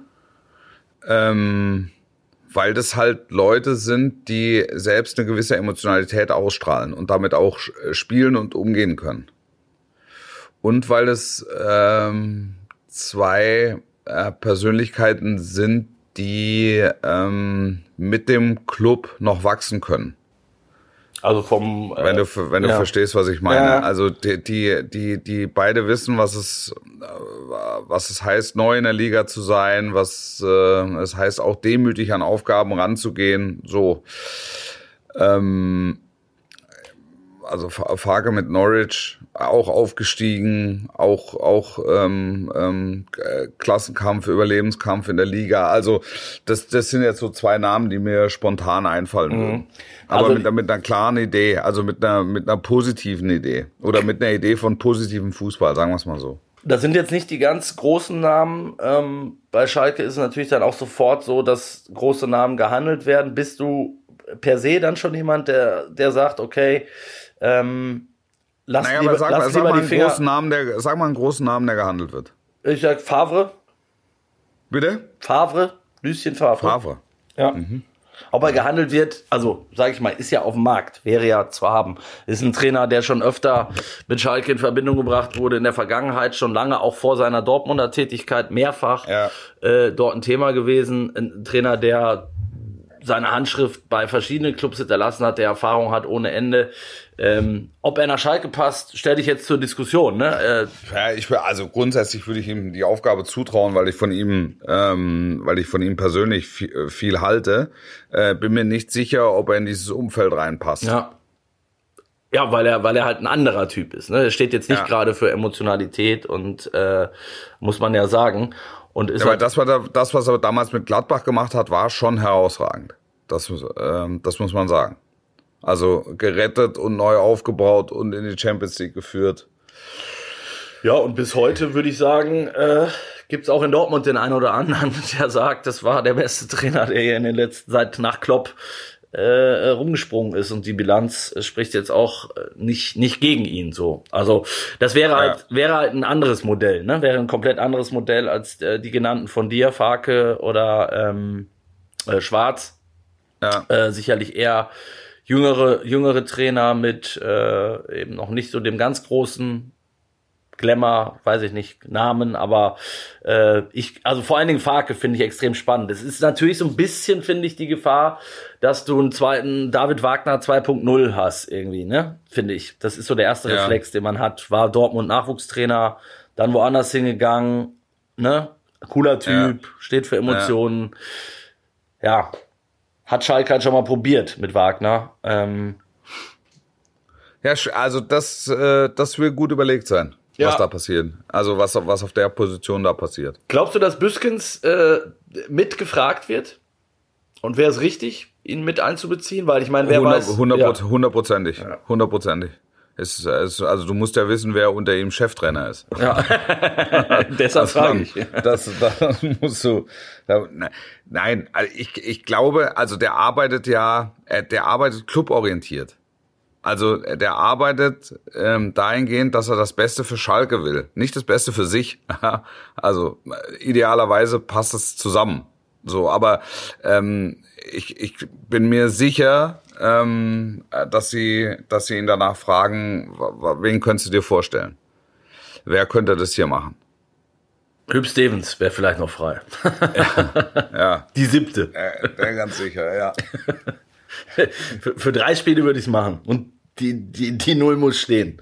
Ähm, weil das halt Leute sind, die selbst eine gewisse Emotionalität ausstrahlen und damit auch spielen und umgehen können. Und weil es ähm, zwei äh, Persönlichkeiten sind, die ähm, mit dem Club noch wachsen können. Also vom äh, Wenn du wenn du ja. verstehst, was ich meine. Ja. Also die die die die beide wissen, was es was es heißt, neu in der Liga zu sein, was äh, es heißt, auch demütig an Aufgaben ranzugehen. So, ähm, also Farke mit Norwich auch aufgestiegen, auch auch ähm, ähm, Klassenkampf, Überlebenskampf in der Liga. Also das das sind jetzt so zwei Namen, die mir spontan einfallen würden. Mhm. Aber Also, mit, mit einer klaren Idee, also mit einer mit einer positiven Idee oder mit einer Idee von positivem Fußball, sagen wir es mal so. Das sind jetzt nicht die ganz großen Namen. Ähm, bei Schalke ist es natürlich dann auch sofort so, dass große Namen gehandelt werden. Bist du per se dann schon jemand, der der sagt, okay, ähm, lass naja, lieber, aber sag, lass sag lieber mal die einen Finger. großen Namen, der sag mal einen großen Namen, der gehandelt wird. Ich sag Favre. Bitte? Favre, Lucien Favre. Favre. Ja. Mhm. Ob er gehandelt wird, also sage ich mal, ist ja auf dem Markt, wäre ja zu haben. Ist ein Trainer, der schon öfter mit Schalke in Verbindung gebracht wurde, in der Vergangenheit schon lange, auch vor seiner Dortmunder Tätigkeit, mehrfach ja. äh, dort ein Thema gewesen. Ein Trainer, der seine Handschrift bei verschiedenen Clubs hinterlassen hat, der Erfahrung hat ohne Ende. Ähm, ob er nach Schalke passt, stelle ich jetzt zur Diskussion. Ne? Äh, ja, ich will, also grundsätzlich würde ich ihm die Aufgabe zutrauen, weil ich von ihm, ähm, weil ich von ihm persönlich viel, viel halte. Äh, bin mir nicht sicher, ob er in dieses Umfeld reinpasst. Ja. Ja, weil er, weil er halt ein anderer Typ ist. Ne? Er steht jetzt nicht ja. gerade für Emotionalität und äh, muss man ja sagen. Und ist ja, halt aber das, was er, das, was er damals mit Gladbach gemacht hat, war schon herausragend. Das, ähm, das muss man sagen. Also gerettet und neu aufgebaut und in die Champions League geführt. Ja, und bis heute würde ich sagen, äh, gibt's auch in Dortmund den einen oder anderen, der sagt, das war der beste Trainer, der hier in den letzten, seit nach Klopp äh, rumgesprungen ist. Und die Bilanz spricht jetzt auch nicht nicht gegen ihn so. Also das wäre ja. halt wäre halt ein anderes Modell, ne? Wäre ein komplett anderes Modell als äh, die genannten von dir, Farke oder ähm, äh, Schwarz. Ja. Äh, sicherlich eher jüngere jüngere Trainer mit äh, eben noch nicht so dem ganz großen Glamour, weiß ich nicht, Namen, aber äh, ich, also vor allen Dingen Farke finde ich extrem spannend. Es ist natürlich so ein bisschen, finde ich, die Gefahr, dass du einen zweiten David Wagner zwei Punkt null hast irgendwie, ne? Finde ich. Das ist so der erste ja. Reflex, den man hat. War Dortmund Nachwuchstrainer, dann woanders hingegangen, ne? Cooler Typ, ja. steht für Emotionen. Ja. ja. Hat Schalke halt schon mal probiert mit Wagner. Ähm, ja, also das, äh, das will gut überlegt sein. Was ja. da passiert. Also was, was auf der Position da passiert. Glaubst du, dass Büskens äh, mitgefragt wird? Und wäre es richtig, ihn mit einzubeziehen? Weil ich meine, wer weiß... Hundertprozentig, hundertprozentig. Es, es, also du musst ja wissen, wer unter ihm Cheftrainer ist. Ja, deshalb frage ich. Das, das musst du... Nein, ich, ich glaube, also der arbeitet ja, der arbeitet cluborientiert. Also der arbeitet ähm, dahingehend, dass er das Beste für Schalke will, nicht das Beste für sich. Also idealerweise passt es zusammen. So, aber ähm, ich, ich bin mir sicher, ähm, dass sie, dass sie ihn danach fragen, wen könntest du dir vorstellen? Wer könnte das hier machen? Hüb Stevens wäre vielleicht noch frei. Ja, ja. Die siebte. Ja, ganz sicher, ja. für, für drei Spiele würde ich es machen. Und die, die, die Null muss stehen.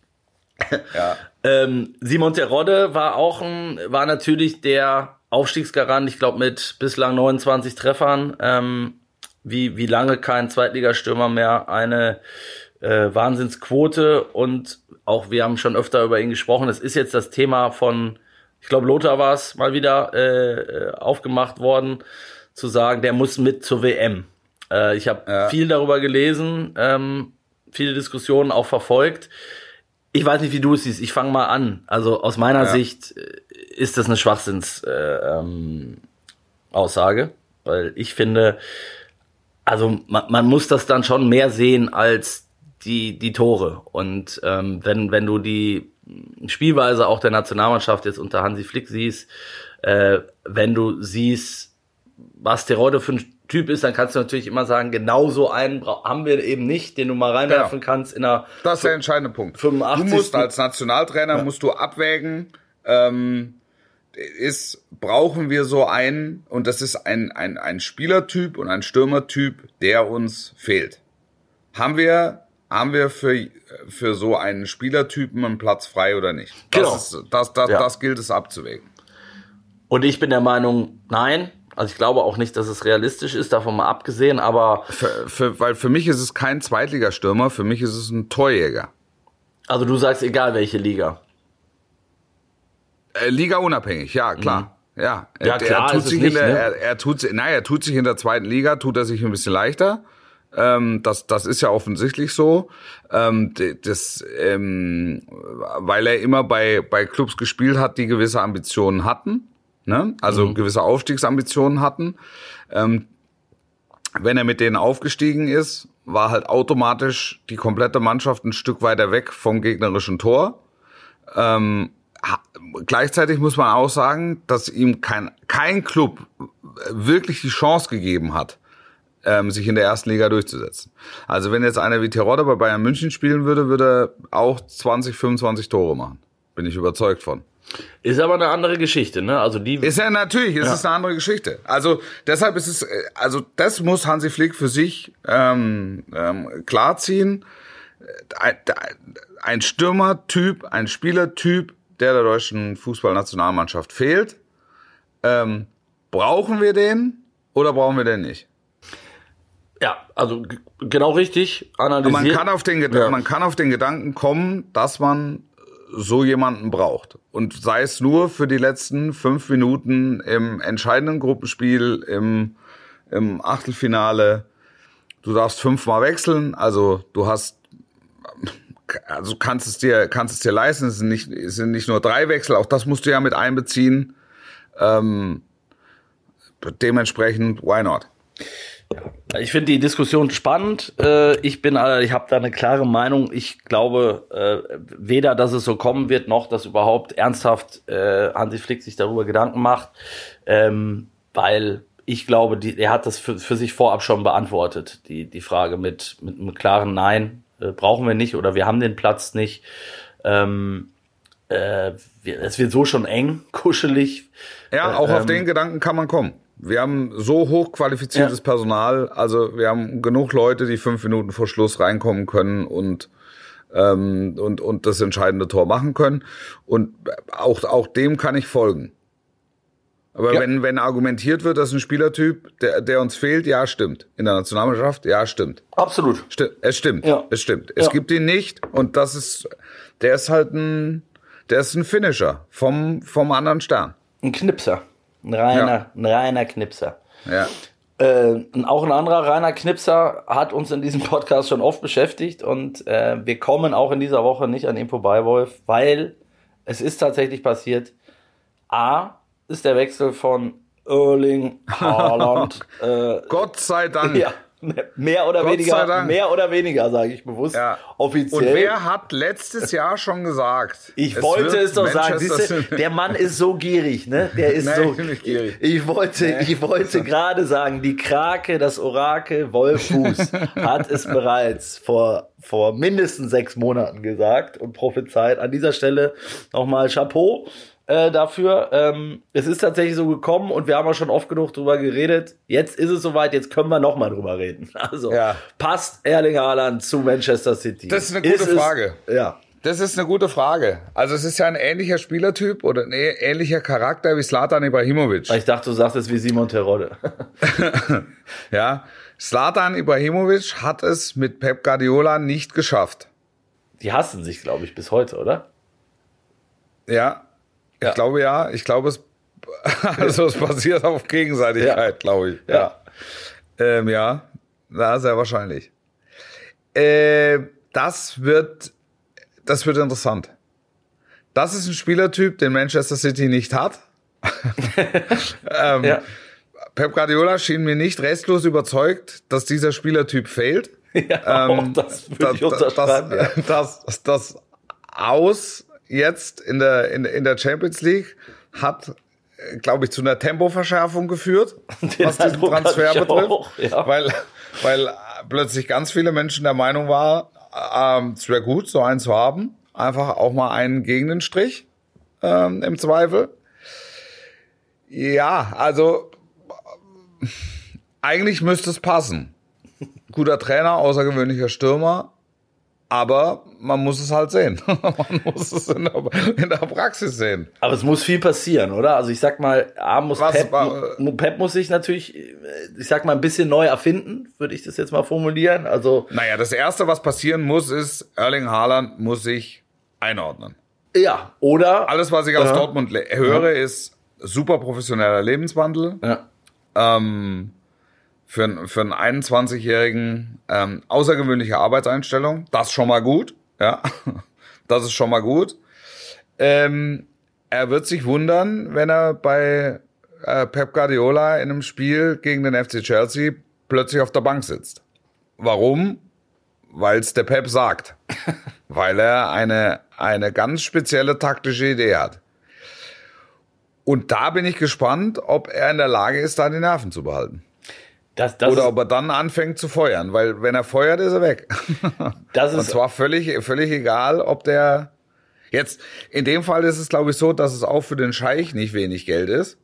Ja. ähm, Simon Terodde war auch ein, war natürlich der Aufstiegsgarant, ich glaube mit bislang neunundzwanzig Treffern. Ähm, wie, wie lange kein Zweitligastürmer mehr, eine äh, Wahnsinnsquote. Und auch wir haben schon öfter über ihn gesprochen. Es ist jetzt das Thema von, ich glaube Lothar war es mal wieder äh, aufgemacht worden, zu sagen, der muss mit zur W M. Äh, ich habe ja. viel darüber gelesen, ähm, viele Diskussionen auch verfolgt. Ich weiß nicht, wie du es siehst. Ich fange mal an. Also aus meiner ja. Sicht ist das eine Schwachsinns äh, ähm, Aussage, weil ich finde, also man, man muss das dann schon mehr sehen als die die Tore. Und ähm, wenn wenn du die Spielweise auch der Nationalmannschaft jetzt unter Hansi Flick siehst, äh, wenn du siehst, was Terodde für ein Typ ist, dann kannst du natürlich immer sagen, genau so einen haben wir eben nicht, den du mal reinwerfen genau. kannst in einer... Das ist der entscheidende Punkt. fünfundachtzig Du musst als Nationaltrainer, ja. musst du abwägen, ähm, ist, brauchen wir so einen, und das ist ein, ein, ein Spielertyp und ein Stürmertyp, der uns fehlt. Haben wir, haben wir für, für so einen Spielertypen einen Platz frei oder nicht? Das, genau. ist, das, das, ja. das gilt es abzuwägen. Und ich bin der Meinung, nein. Also ich glaube auch nicht, dass es realistisch ist, davon mal abgesehen, aber... Für, für, weil für mich ist es kein Zweitligastürmer, für mich ist es ein Torjäger. Also du sagst, egal welche Liga. Äh, Liga unabhängig, ja, klar. Mhm. Ja, ja er, klar, er tut sich nicht, in der, ne? er, er tut, nein, er tut sich in der zweiten Liga, tut er sich ein bisschen leichter. Ähm, das, das ist ja offensichtlich so. Ähm, das, ähm, weil er immer bei, bei Clubs gespielt hat, die gewisse Ambitionen hatten. Ne? Also mhm. gewisse Aufstiegsambitionen hatten. Ähm, wenn er mit denen aufgestiegen ist, war halt automatisch die komplette Mannschaft ein Stück weiter weg vom gegnerischen Tor. Ähm, ha, gleichzeitig muss man auch sagen, dass ihm kein, kein Club wirklich die Chance gegeben hat, ähm, sich in der ersten Liga durchzusetzen. Also wenn jetzt einer wie Terodde bei Bayern München spielen würde, würde er auch zwanzig, fünfundzwanzig Tore machen. Bin ich überzeugt von. Ist aber eine andere Geschichte, ne? Also die ist ja natürlich, es ja. ist eine andere Geschichte. Also deshalb ist es, also das muss Hansi Flick für sich ähm, ähm, klarziehen. Ein, ein Stürmertyp, ein Spielertyp, der der deutschen Fußballnationalmannschaft fehlt. Ähm, brauchen wir den oder brauchen wir den nicht? Ja, also g- genau richtig analysiert. Man kann auf den Ged- ja. man kann auf den Gedanken kommen, dass man so jemanden braucht. Und sei es nur für die letzten fünf Minuten im entscheidenden Gruppenspiel, im, im Achtelfinale. Du darfst fünfmal wechseln, also du hast, also kannst es dir, kannst es dir leisten. Es sind nicht, es sind nicht nur drei Wechsel, auch das musst du ja mit einbeziehen. Ähm, dementsprechend, why not? Ich finde die Diskussion spannend. Ich bin, ich habe da eine klare Meinung. Ich glaube weder, dass es so kommen wird, noch dass überhaupt ernsthaft Hansi Flick sich darüber Gedanken macht, weil ich glaube, die, er hat das für, für sich vorab schon beantwortet. Die die Frage mit mit einem klaren Nein, brauchen wir nicht oder wir haben den Platz nicht. Ähm, äh, es wird so schon eng, kuschelig. Ja, auch ähm, auf den Gedanken kann man kommen. Wir haben so hochqualifiziertes ja. Personal, also wir haben genug Leute, die fünf Minuten vor Schluss reinkommen können und ähm, und und das entscheidende Tor machen können. Und auch auch dem kann ich folgen. Aber ja. wenn wenn argumentiert wird, dass ein Spielertyp, der der uns fehlt, ja stimmt. In der Nationalmannschaft, ja stimmt. Absolut. Sti- es stimmt. Ja. Es stimmt. Es ja. gibt ihn nicht und das ist, der ist halt ein, der ist ein Finisher vom vom anderen Stern. Ein Knipser. Ein reiner, ja. ein reiner Knipser. Ja. Äh, auch ein anderer Rainer Knipser hat uns in diesem Podcast schon oft beschäftigt und äh, wir kommen auch in dieser Woche nicht an ihm vorbei, Wolf, weil es ist tatsächlich passiert. A ist der Wechsel von Erling Haaland. äh, Gott sei Dank. Ja, mehr oder Gott weniger, mehr oder weniger, sage ich bewusst, ja. offiziell. Und wer hat letztes Jahr schon gesagt? Ich es wollte es doch sagen. Siehste, der Mann ist so gierig, ne? Der ist Nein, so. nicht gierig. Ich wollte, nee. ich wollte gerade sagen, die Krake, das Orakel Wolfuß hat es bereits vor vor mindestens sechs Monaten gesagt und prophezeit. An dieser Stelle nochmal Chapeau äh, dafür. Ähm, es ist tatsächlich so gekommen und wir haben auch schon oft genug drüber geredet. Jetzt ist es soweit, jetzt können wir nochmal drüber reden. Also ja. Passt Erling Haaland zu Manchester City? Das ist eine gute ist Frage. Es, ja. Das ist eine gute Frage. Also es ist ja ein ähnlicher Spielertyp oder ein ähnlicher Charakter wie Zlatan Ibrahimovic. Ich dachte, du sagst es wie Simon Terodde. Ja, Zlatan Ibrahimovic hat es mit Pep Guardiola nicht geschafft. Die hassen sich, glaube ich, bis heute, oder? Ja, ich ja. glaube ja. Ich glaube, es, also es basiert auf Gegenseitigkeit, ja. glaube ich. Ja, ja, ähm, ja. Ja, sehr wahrscheinlich. Äh, das wird, das wird interessant. Das ist ein Spielertyp, den Manchester City nicht hat. ähm, ja. Pep Guardiola schien mir nicht restlos überzeugt, dass dieser Spielertyp fehlt. Ja, ähm, das würde ich unterschreiben. Das, ja. das, das, das Aus jetzt in der, in, in der Champions League hat, glaube ich, zu einer Tempoverschärfung geführt, Den was diesen Transfer betrifft. Auch, ja. Weil, weil plötzlich ganz viele Menschen der Meinung waren, ähm, es wäre gut, so einen zu haben. Einfach auch mal einen gegen den Strich ähm, im Zweifel. Ja, also eigentlich müsste es passen. Guter Trainer, außergewöhnlicher Stürmer, aber man muss es halt sehen. Man muss es in der, in der Praxis sehen. Aber es muss viel passieren, oder? Also ich sag mal, A muss Was, Pep, war, Pep muss sich natürlich, ich sag mal, ein bisschen neu erfinden, würde ich das jetzt mal formulieren. Also naja, das Erste, was passieren muss, ist, Erling Haaland muss sich einordnen. Ja, oder? Alles, was ich aus ja. Dortmund höre, ja. ist super professioneller Lebenswandel. Ja. Ähm, für, für einen einundzwanzigjährigen ähm, außergewöhnliche Arbeitseinstellung. Das schon mal gut. Ja, das ist schon mal gut. Ähm, er wird sich wundern, wenn er bei äh, Pep Guardiola in einem Spiel gegen den F C Chelsea plötzlich auf der Bank sitzt. Warum? Weil es der Pep sagt. Weil er eine, eine ganz spezielle taktische Idee hat. Und da bin ich gespannt, ob er in der Lage ist, da die Nerven zu behalten. Das, das Oder ob er dann anfängt zu feuern, weil wenn er feuert, ist er weg. Das ist Und zwar völlig, völlig egal, ob der jetzt, in dem Fall ist es glaube ich so, dass es auch für den Scheich nicht wenig Geld ist.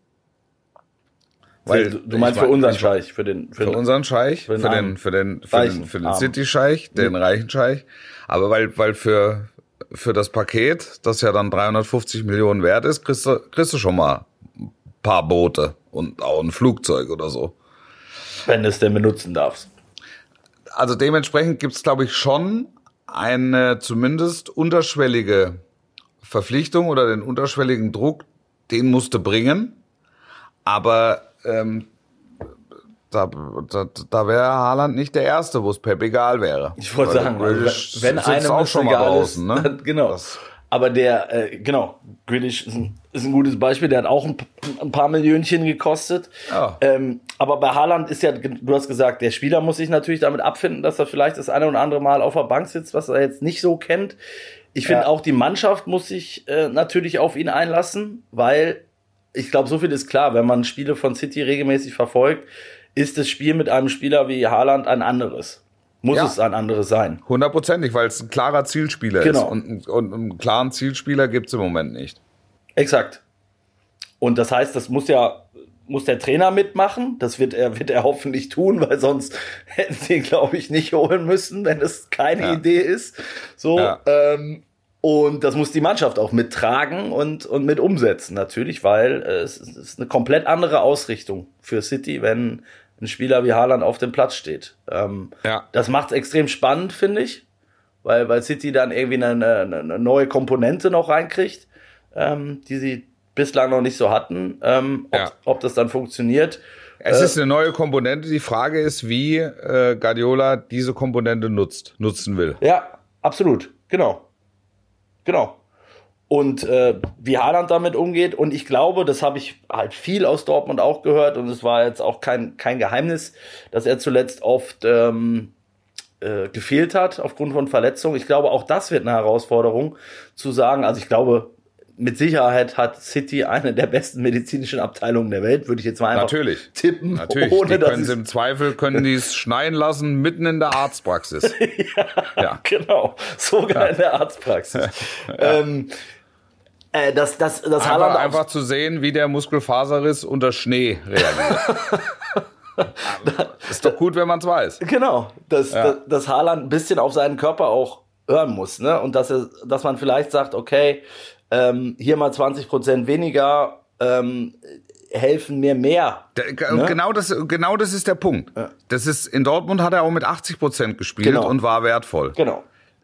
Weil, du, du meinst für unseren Scheich, für den, für, für unseren Scheich, für den, für den, für den, für den, für den City-Scheich, den mhm. reichen Scheich. Aber weil, weil für, für das Paket, das ja dann dreihundertfünfzig Millionen wert ist, kriegst du, kriegst du schon mal ein paar Boote und auch ein Flugzeug oder so. Wenn du es denn benutzen darfst. Also dementsprechend gibt es, glaube ich, schon eine zumindest unterschwellige Verpflichtung oder den unterschwelligen Druck, den musste bringen. Aber ähm, da, da, da wäre Haaland nicht der Erste, wo es Pep egal wäre. Ich wollte sagen, also, wenn einem auch schon mal draußen, ist, ne? Dann, genau. Das Aber der, äh, genau, Grealish ist ein, ist ein gutes Beispiel, der hat auch ein, ein paar Millionchen gekostet. Ja. Ähm, aber bei Haaland ist ja, du hast gesagt, der Spieler muss sich natürlich damit abfinden, dass er vielleicht das eine oder andere Mal auf der Bank sitzt, was er jetzt nicht so kennt. Ich finde ja. auch, die Mannschaft muss sich äh, natürlich auf ihn einlassen, weil ich glaube, so viel ist klar, wenn man Spiele von City regelmäßig verfolgt, ist das Spiel mit einem Spieler wie Haaland ein anderes. Muss ja. es ein anderes sein. Hundertprozentig, weil es ein klarer Zielspieler genau. ist. Und, und einen klaren Zielspieler gibt es im Moment nicht. Exakt. Und das heißt, das muss ja muss der Trainer mitmachen. Das wird er, wird er hoffentlich tun, weil sonst hätten sie ihn, glaube ich, nicht holen müssen, wenn es keine ja. Idee ist. So, ja. ähm, und das muss die Mannschaft auch mittragen und, und mit umsetzen, natürlich, weil äh, es ist eine komplett andere Ausrichtung für City, wenn ein Spieler wie Haaland auf dem Platz steht. Ähm, ja. Das macht es extrem spannend, finde ich, weil, weil City dann irgendwie eine, eine neue Komponente noch reinkriegt, ähm, die sie bislang noch nicht so hatten, ähm, ob, ja. ob das dann funktioniert. Es äh, ist eine neue Komponente. Die Frage ist, wie äh, Guardiola diese Komponente nutzt, nutzen will. Ja, absolut. Genau. Genau. Und äh, wie Haaland damit umgeht. Und ich glaube, das habe ich halt viel aus Dortmund auch gehört. Und es war jetzt auch kein, kein Geheimnis, dass er zuletzt oft ähm, äh, gefehlt hat aufgrund von Verletzungen. Ich glaube, auch das wird eine Herausforderung zu sagen. Also ich glaube, mit Sicherheit hat City eine der besten medizinischen Abteilungen der Welt, würde ich jetzt mal einfach Natürlich. tippen. Natürlich, ohne, die dass können sie im Zweifel, können die es schneiden lassen, mitten in der Arztpraxis. ja, ja, genau, sogar ja. in der Arztpraxis. ja. ähm, äh, das, das, das einfach, Haaland einfach zu sehen, wie der Muskelfaserriss unter Schnee reagiert. Ist doch gut, wenn man es weiß. Genau, dass, ja. dass, dass Haaland ein bisschen auf seinen Körper auch hören muss, ne? Und dass, er, dass man vielleicht sagt, okay, Ähm, hier mal zwanzig Prozent weniger, ähm, helfen mir mehr. Der, ne? Genau das, genau das ist der Punkt. Ja. Das ist, in Dortmund hat er auch mit achtzig Prozent gespielt genau. und war wertvoll. Genau.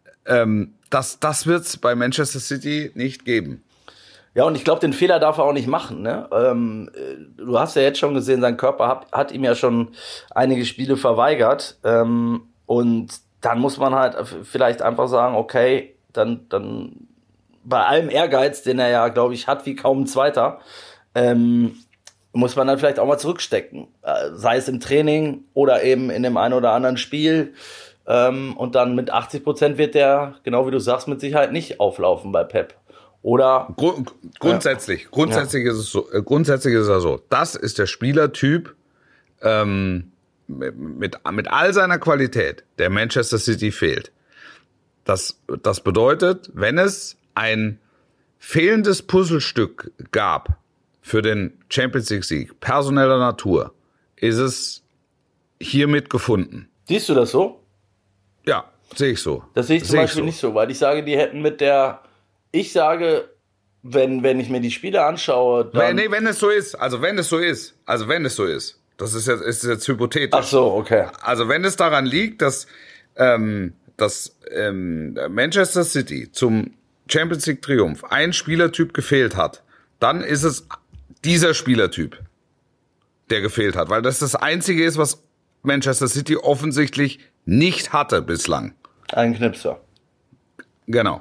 Ähm, das das wird es bei Manchester City nicht geben. Ja, und ich glaube, den Fehler darf er auch nicht machen. Ne? Ähm, du hast ja jetzt schon gesehen, sein Körper hat, hat ihm ja schon einige Spiele verweigert. Ähm, und dann muss man halt vielleicht einfach sagen, okay, dann, dann bei allem Ehrgeiz, den er ja, glaube ich, hat wie kaum ein Zweiter, ähm, muss man dann vielleicht auch mal zurückstecken. Äh, sei es im Training oder eben in dem einen oder anderen Spiel. Ähm, und dann mit achtzig Prozent wird der, genau wie du sagst, mit Sicherheit nicht auflaufen bei Pep. Oder Grund, grundsätzlich, ja. grundsätzlich, ja. ist es so, äh, grundsätzlich ist es so. Das ist der Spielertyp ähm, mit, mit, mit all seiner Qualität, der Manchester City fehlt. Das, das bedeutet, wenn es ein fehlendes Puzzlestück gab für den Champions League Sieg personeller Natur, ist es hiermit gefunden. Siehst du das so? Ja, sehe ich so. Das sehe ich zum seh Beispiel ich so. nicht so, weil ich sage, die hätten mit der, ich sage, wenn, wenn ich mir die Spiele anschaue, dann... Wenn, nee, wenn es so ist, also wenn es so ist, also wenn es so ist, das ist jetzt, ist jetzt hypothetisch. Ach so, okay. Also wenn es daran liegt, dass, ähm, dass ähm, Manchester City zum Champions League Triumph ein Spielertyp gefehlt hat, dann ist es dieser Spielertyp, der gefehlt hat, weil das das Einzige ist, was Manchester City offensichtlich nicht hatte bislang. Ein Knipser. Genau.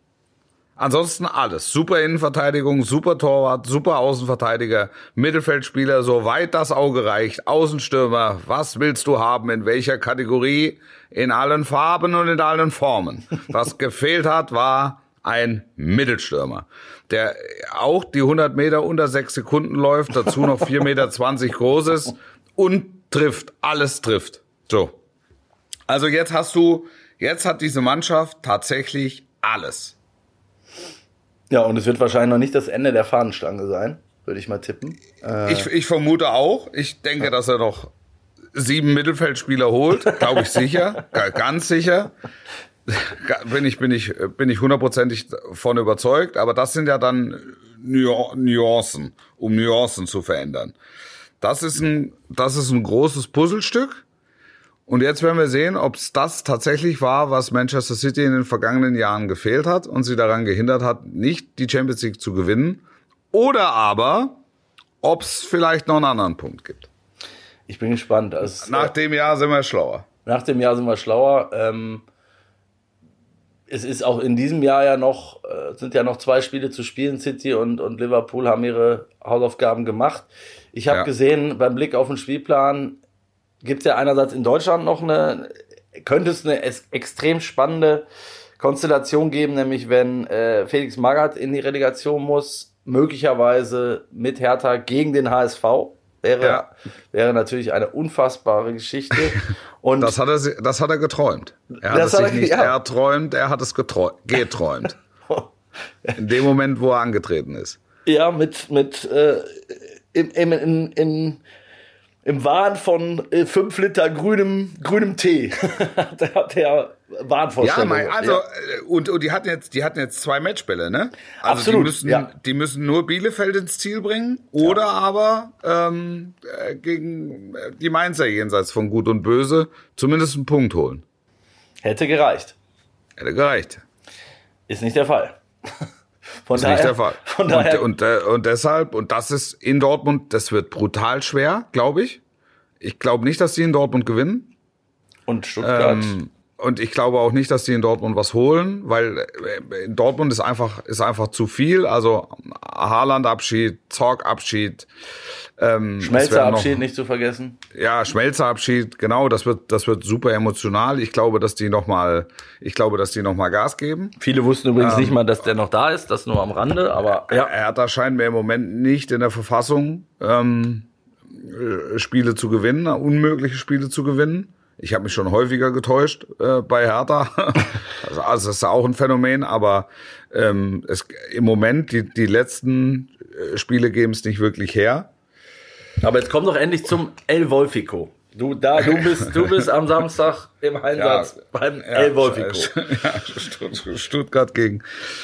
Ansonsten alles. Super Innenverteidigung, super Torwart, super Außenverteidiger, Mittelfeldspieler, soweit das Auge reicht, Außenstürmer, was willst du haben, in welcher Kategorie, in allen Farben und in allen Formen. Was gefehlt hat, war ein Mittelstürmer, der auch die hundert Meter unter sechs Sekunden läuft, dazu noch vier Meter zwanzig groß ist und trifft, alles trifft. So. Also jetzt hast du, jetzt hat diese Mannschaft tatsächlich alles. Ja, und es wird wahrscheinlich noch nicht das Ende der Fahnenstange sein, würde ich mal tippen. Äh ich, ich vermute auch. Ich denke, ja. dass er noch sieben Mittelfeldspieler holt, glaube ich sicher, ganz sicher. Bin ich, bin ich, bin ich hundertprozentig von überzeugt. Aber das sind ja dann Nuancen, um Nuancen zu verändern. Das ist ein, das ist ein großes Puzzlestück. Und jetzt werden wir sehen, ob es das tatsächlich war, was Manchester City in den vergangenen Jahren gefehlt hat und sie daran gehindert hat, nicht die Champions League zu gewinnen. Oder aber, ob es vielleicht noch einen anderen Punkt gibt. Ich bin gespannt. Also, nach dem Jahr sind wir schlauer. Nach dem Jahr sind wir schlauer. Ähm, es ist auch in diesem Jahr ja noch, äh, sind ja noch zwei Spiele zu spielen. City und, und Liverpool haben ihre Hausaufgaben gemacht. Ich habe ja. gesehen, beim Blick auf den Spielplan, gibt es ja einerseits in Deutschland noch eine, könnte es eine es, extrem spannende Konstellation geben, nämlich wenn äh, Felix Magath in die Relegation muss, möglicherweise mit Hertha gegen den H S V. Wäre, ja. wäre natürlich eine unfassbare Geschichte. Und das hat er, das hat er geträumt. Er hat es sich er, nicht ja. erträumt, er hat es geträumt, geträumt. In dem Moment, wo er angetreten ist. Ja, mit, mit äh, im, im, in, in, im Wahn von äh, fünf Liter grünem, grünem Tee. Der hat der Wahnvorstellung. Ja, mein, also, ja. Und, und die hatten jetzt, die hatten jetzt zwei Matchbälle, ne? Also Absolut, die müssen, ja. die müssen nur Bielefeld ins Ziel bringen oder ja. aber ähm, gegen die Mainzer jenseits von Gut und Böse zumindest einen Punkt holen. Hätte gereicht. Hätte gereicht. Ist nicht der Fall. Von ist daher, nicht der Fall. Von daher. Und, und, äh, und deshalb, und das ist in Dortmund, das wird brutal schwer, glaube ich. Ich glaube nicht, dass sie in Dortmund gewinnen. Und Stuttgart. Ähm, und ich glaube auch nicht, dass die in Dortmund was holen, weil in Dortmund ist einfach, ist einfach zu viel. Also Haaland-Abschied, Zorc-Abschied. Ähm, Schmelzer-Abschied nicht zu vergessen. Ja, Schmelzer-Abschied, genau. Das wird, das wird super emotional. Ich glaube, dass die noch mal, ich glaube, dass die noch mal Gas geben. Viele wussten übrigens ähm, nicht mal, dass der noch da ist. Das nur am Rande, aber ja. Er hat da scheinbar im Moment nicht in der Verfassung, ähm, Spiele zu gewinnen, unmögliche Spiele zu gewinnen. Ich habe mich schon häufiger getäuscht äh, bei Hertha. also, also das ist auch ein Phänomen, aber ähm, es, im Moment, die, die letzten äh, Spiele geben es nicht wirklich her. Aber jetzt komm doch endlich zum El Wolfico. Du, da, du bist, du bist am Samstag im Einsatz ja, beim ja, El Wolfico. Ja, Stuttgart gegen,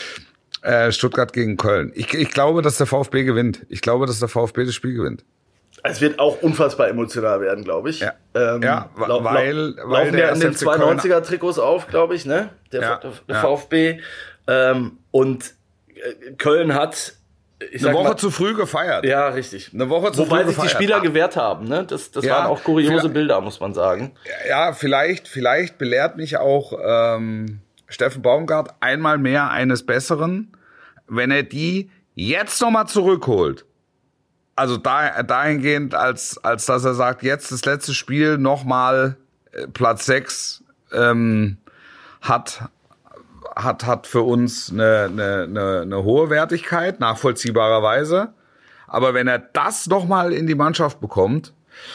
äh, Stuttgart gegen Köln. Ich, ich glaube, dass der VfB gewinnt. Ich glaube, dass der VfB das Spiel gewinnt. Es wird auch unfassbar emotional werden, glaube ich. Ja, ähm, ja weil, lau- weil laufen ja in den zweiundneunziger-Trikots auf, glaube ich, ne? Der, ja, der ja. VfB. Ähm, und Köln hat ich eine sag Woche mal, zu früh gefeiert. Ja, richtig. Eine Woche zu Wobei früh sich gefeiert. die Spieler gewehrt haben, ne? Das, das ja, waren auch kuriose Bilder, muss man sagen. Ja, vielleicht, vielleicht belehrt mich auch ähm, Steffen Baumgart einmal mehr eines Besseren, wenn er die jetzt nochmal zurückholt. Also da, dahingehend, als, als dass er sagt, jetzt das letzte Spiel nochmal Platz sechs ähm, hat, hat, hat für uns eine, eine, eine, eine hohe Wertigkeit, nachvollziehbarerweise. Aber wenn er das nochmal in die Mannschaft bekommt,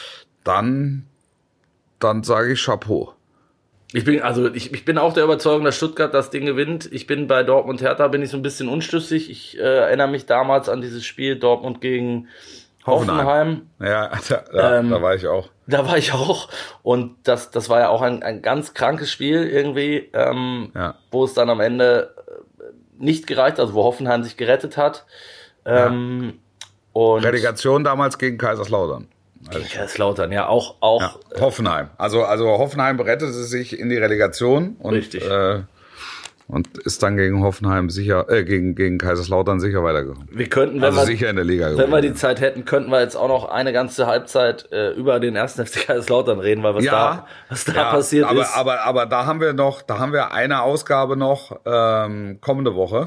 dann, dann sage ich Chapeau. Ich bin, also ich, ich bin auch der Überzeugung, dass Stuttgart das Ding gewinnt. Ich bin bei Dortmund Hertha, bin ich so ein bisschen unschlüssig. Ich äh, erinnere mich damals an dieses Spiel Dortmund gegen Hoffenheim. Hoffenheim. Ja, da, da, ähm, da war ich auch. Da war ich auch. Und das, das war ja auch ein, ein ganz krankes Spiel irgendwie, ähm, ja. wo es dann am Ende nicht gereicht hat, also wo Hoffenheim sich gerettet hat. Ähm, ja. und Relegation damals gegen Kaiserslautern. Gegen Kaiserslautern, ja, auch, auch. Ja, Hoffenheim. Also, also Hoffenheim rettete sich in die Relegation und, richtig. Äh, und ist dann gegen Hoffenheim sicher, äh, gegen, gegen Kaiserslautern sicher weitergekommen. Wir könnten, wenn also wir, sicher in der Liga wenn geworden. wir die Zeit hätten, könnten wir jetzt auch noch eine ganze Halbzeit äh, über den ersten F C Kaiserslautern reden, weil was ja, da, was da ja, passiert aber, ist. Aber, aber da haben wir noch, da haben wir eine Ausgabe noch, ähm, kommende Woche.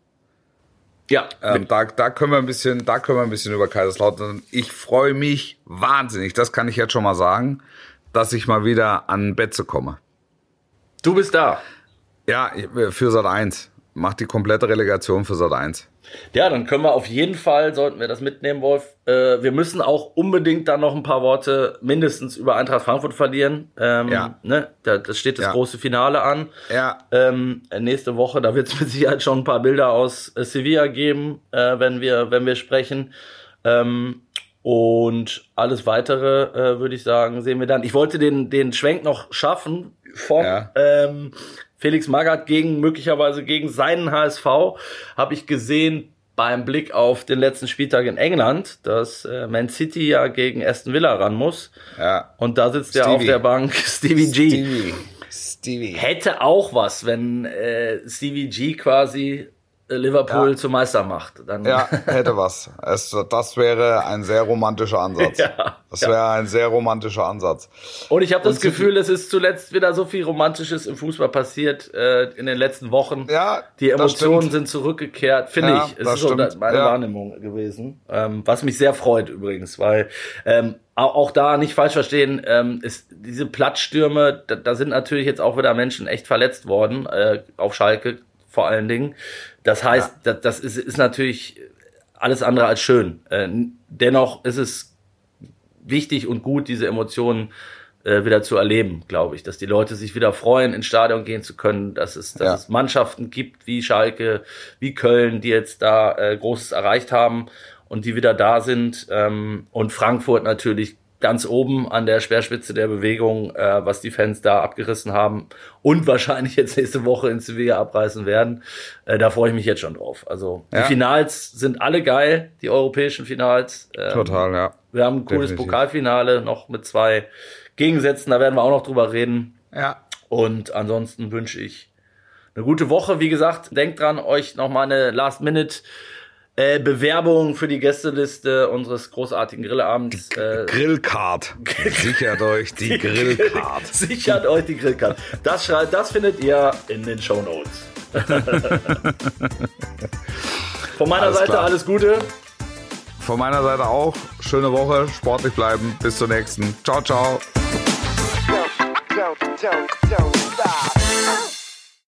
Ja, ähm, da, da können wir ein bisschen, da können wir ein bisschen über Kaiserslautern. Ich freue mich wahnsinnig, das kann ich jetzt schon mal sagen, dass ich mal wieder an Betze komme. Du bist da. Ja, für Sat eins. Mach die komplette Relegation für Sat eins. Ja, dann können wir auf jeden Fall, sollten wir das mitnehmen, Wolf. Äh, wir müssen auch unbedingt dann noch ein paar Worte mindestens über Eintracht Frankfurt verlieren. Ähm, ja. Ne, da, das steht das ja. große Finale an. Ja. Ähm, nächste Woche, da wird es mit Sicherheit schon ein paar Bilder aus äh, Sevilla geben, äh, wenn wir, wenn wir sprechen. Ähm, und alles weitere, äh, würde ich sagen, sehen wir dann. Ich wollte den, den Schwenk noch schaffen von ja. ähm, Felix Magath gegen, möglicherweise gegen seinen H S V, habe ich gesehen beim Blick auf den letzten Spieltag in England, dass äh, Man City ja gegen Aston Villa ran muss. Ja. Und da sitzt ja auf der Bank Stevie G. Stevie. Stevie. Hätte auch was, wenn äh, Stevie G quasi Liverpool ja. zum Meister macht. Dann ja, hätte was. Es, das wäre ein sehr romantischer Ansatz. ja, das ja. wäre ein sehr romantischer Ansatz. Und ich habe das Gefühl, es ist zuletzt wieder so viel Romantisches im Fußball passiert äh, in den letzten Wochen. Ja, die Emotionen sind zurückgekehrt, finde ja, ich. Es ist so meine ja. Wahrnehmung gewesen. Ähm, was mich sehr freut übrigens, weil ähm, auch, auch da nicht falsch verstehen, ähm, ist diese Platzstürme, da, da sind natürlich jetzt auch wieder Menschen echt verletzt worden, äh, auf Schalke vor allen Dingen. Das heißt, ja. das, das ist, ist natürlich alles andere als schön. Äh, dennoch ist es wichtig und gut, diese Emotionen äh, wieder zu erleben, glaube ich. Dass die Leute sich wieder freuen, ins Stadion gehen zu können, dass es, dass ja. es Mannschaften gibt wie Schalke, wie Köln, die jetzt da äh, Großes erreicht haben und die wieder da sind. Ähm, und Frankfurt natürlich ganz oben an der Speerspitze der Bewegung, äh, was die Fans da abgerissen haben und wahrscheinlich jetzt nächste Woche in Sevilla abreißen werden. Äh, da freue ich mich jetzt schon drauf. Also die ja. Finals sind alle geil, die europäischen Finals. Ähm, Total, ja. Wir haben ein cooles Definitiv. Pokalfinale noch mit zwei Gegensätzen, da werden wir auch noch drüber reden. Ja. Und ansonsten wünsche ich eine gute Woche. Wie gesagt, denkt dran, euch nochmal eine Last-Minute Äh, Bewerbung für die Gästeliste unseres großartigen Grillabends. Äh, Grillcard. Sichert euch die, die Grillcard. Sichert euch die Grillcard. Das, schreibt, das findet ihr in den Shownotes. Von meiner alles Seite klar. Alles Gute. Von meiner Seite auch. Schöne Woche. Sportlich bleiben. Bis zur nächsten. Ciao, ciao. Don't, don't, don't, don't stop.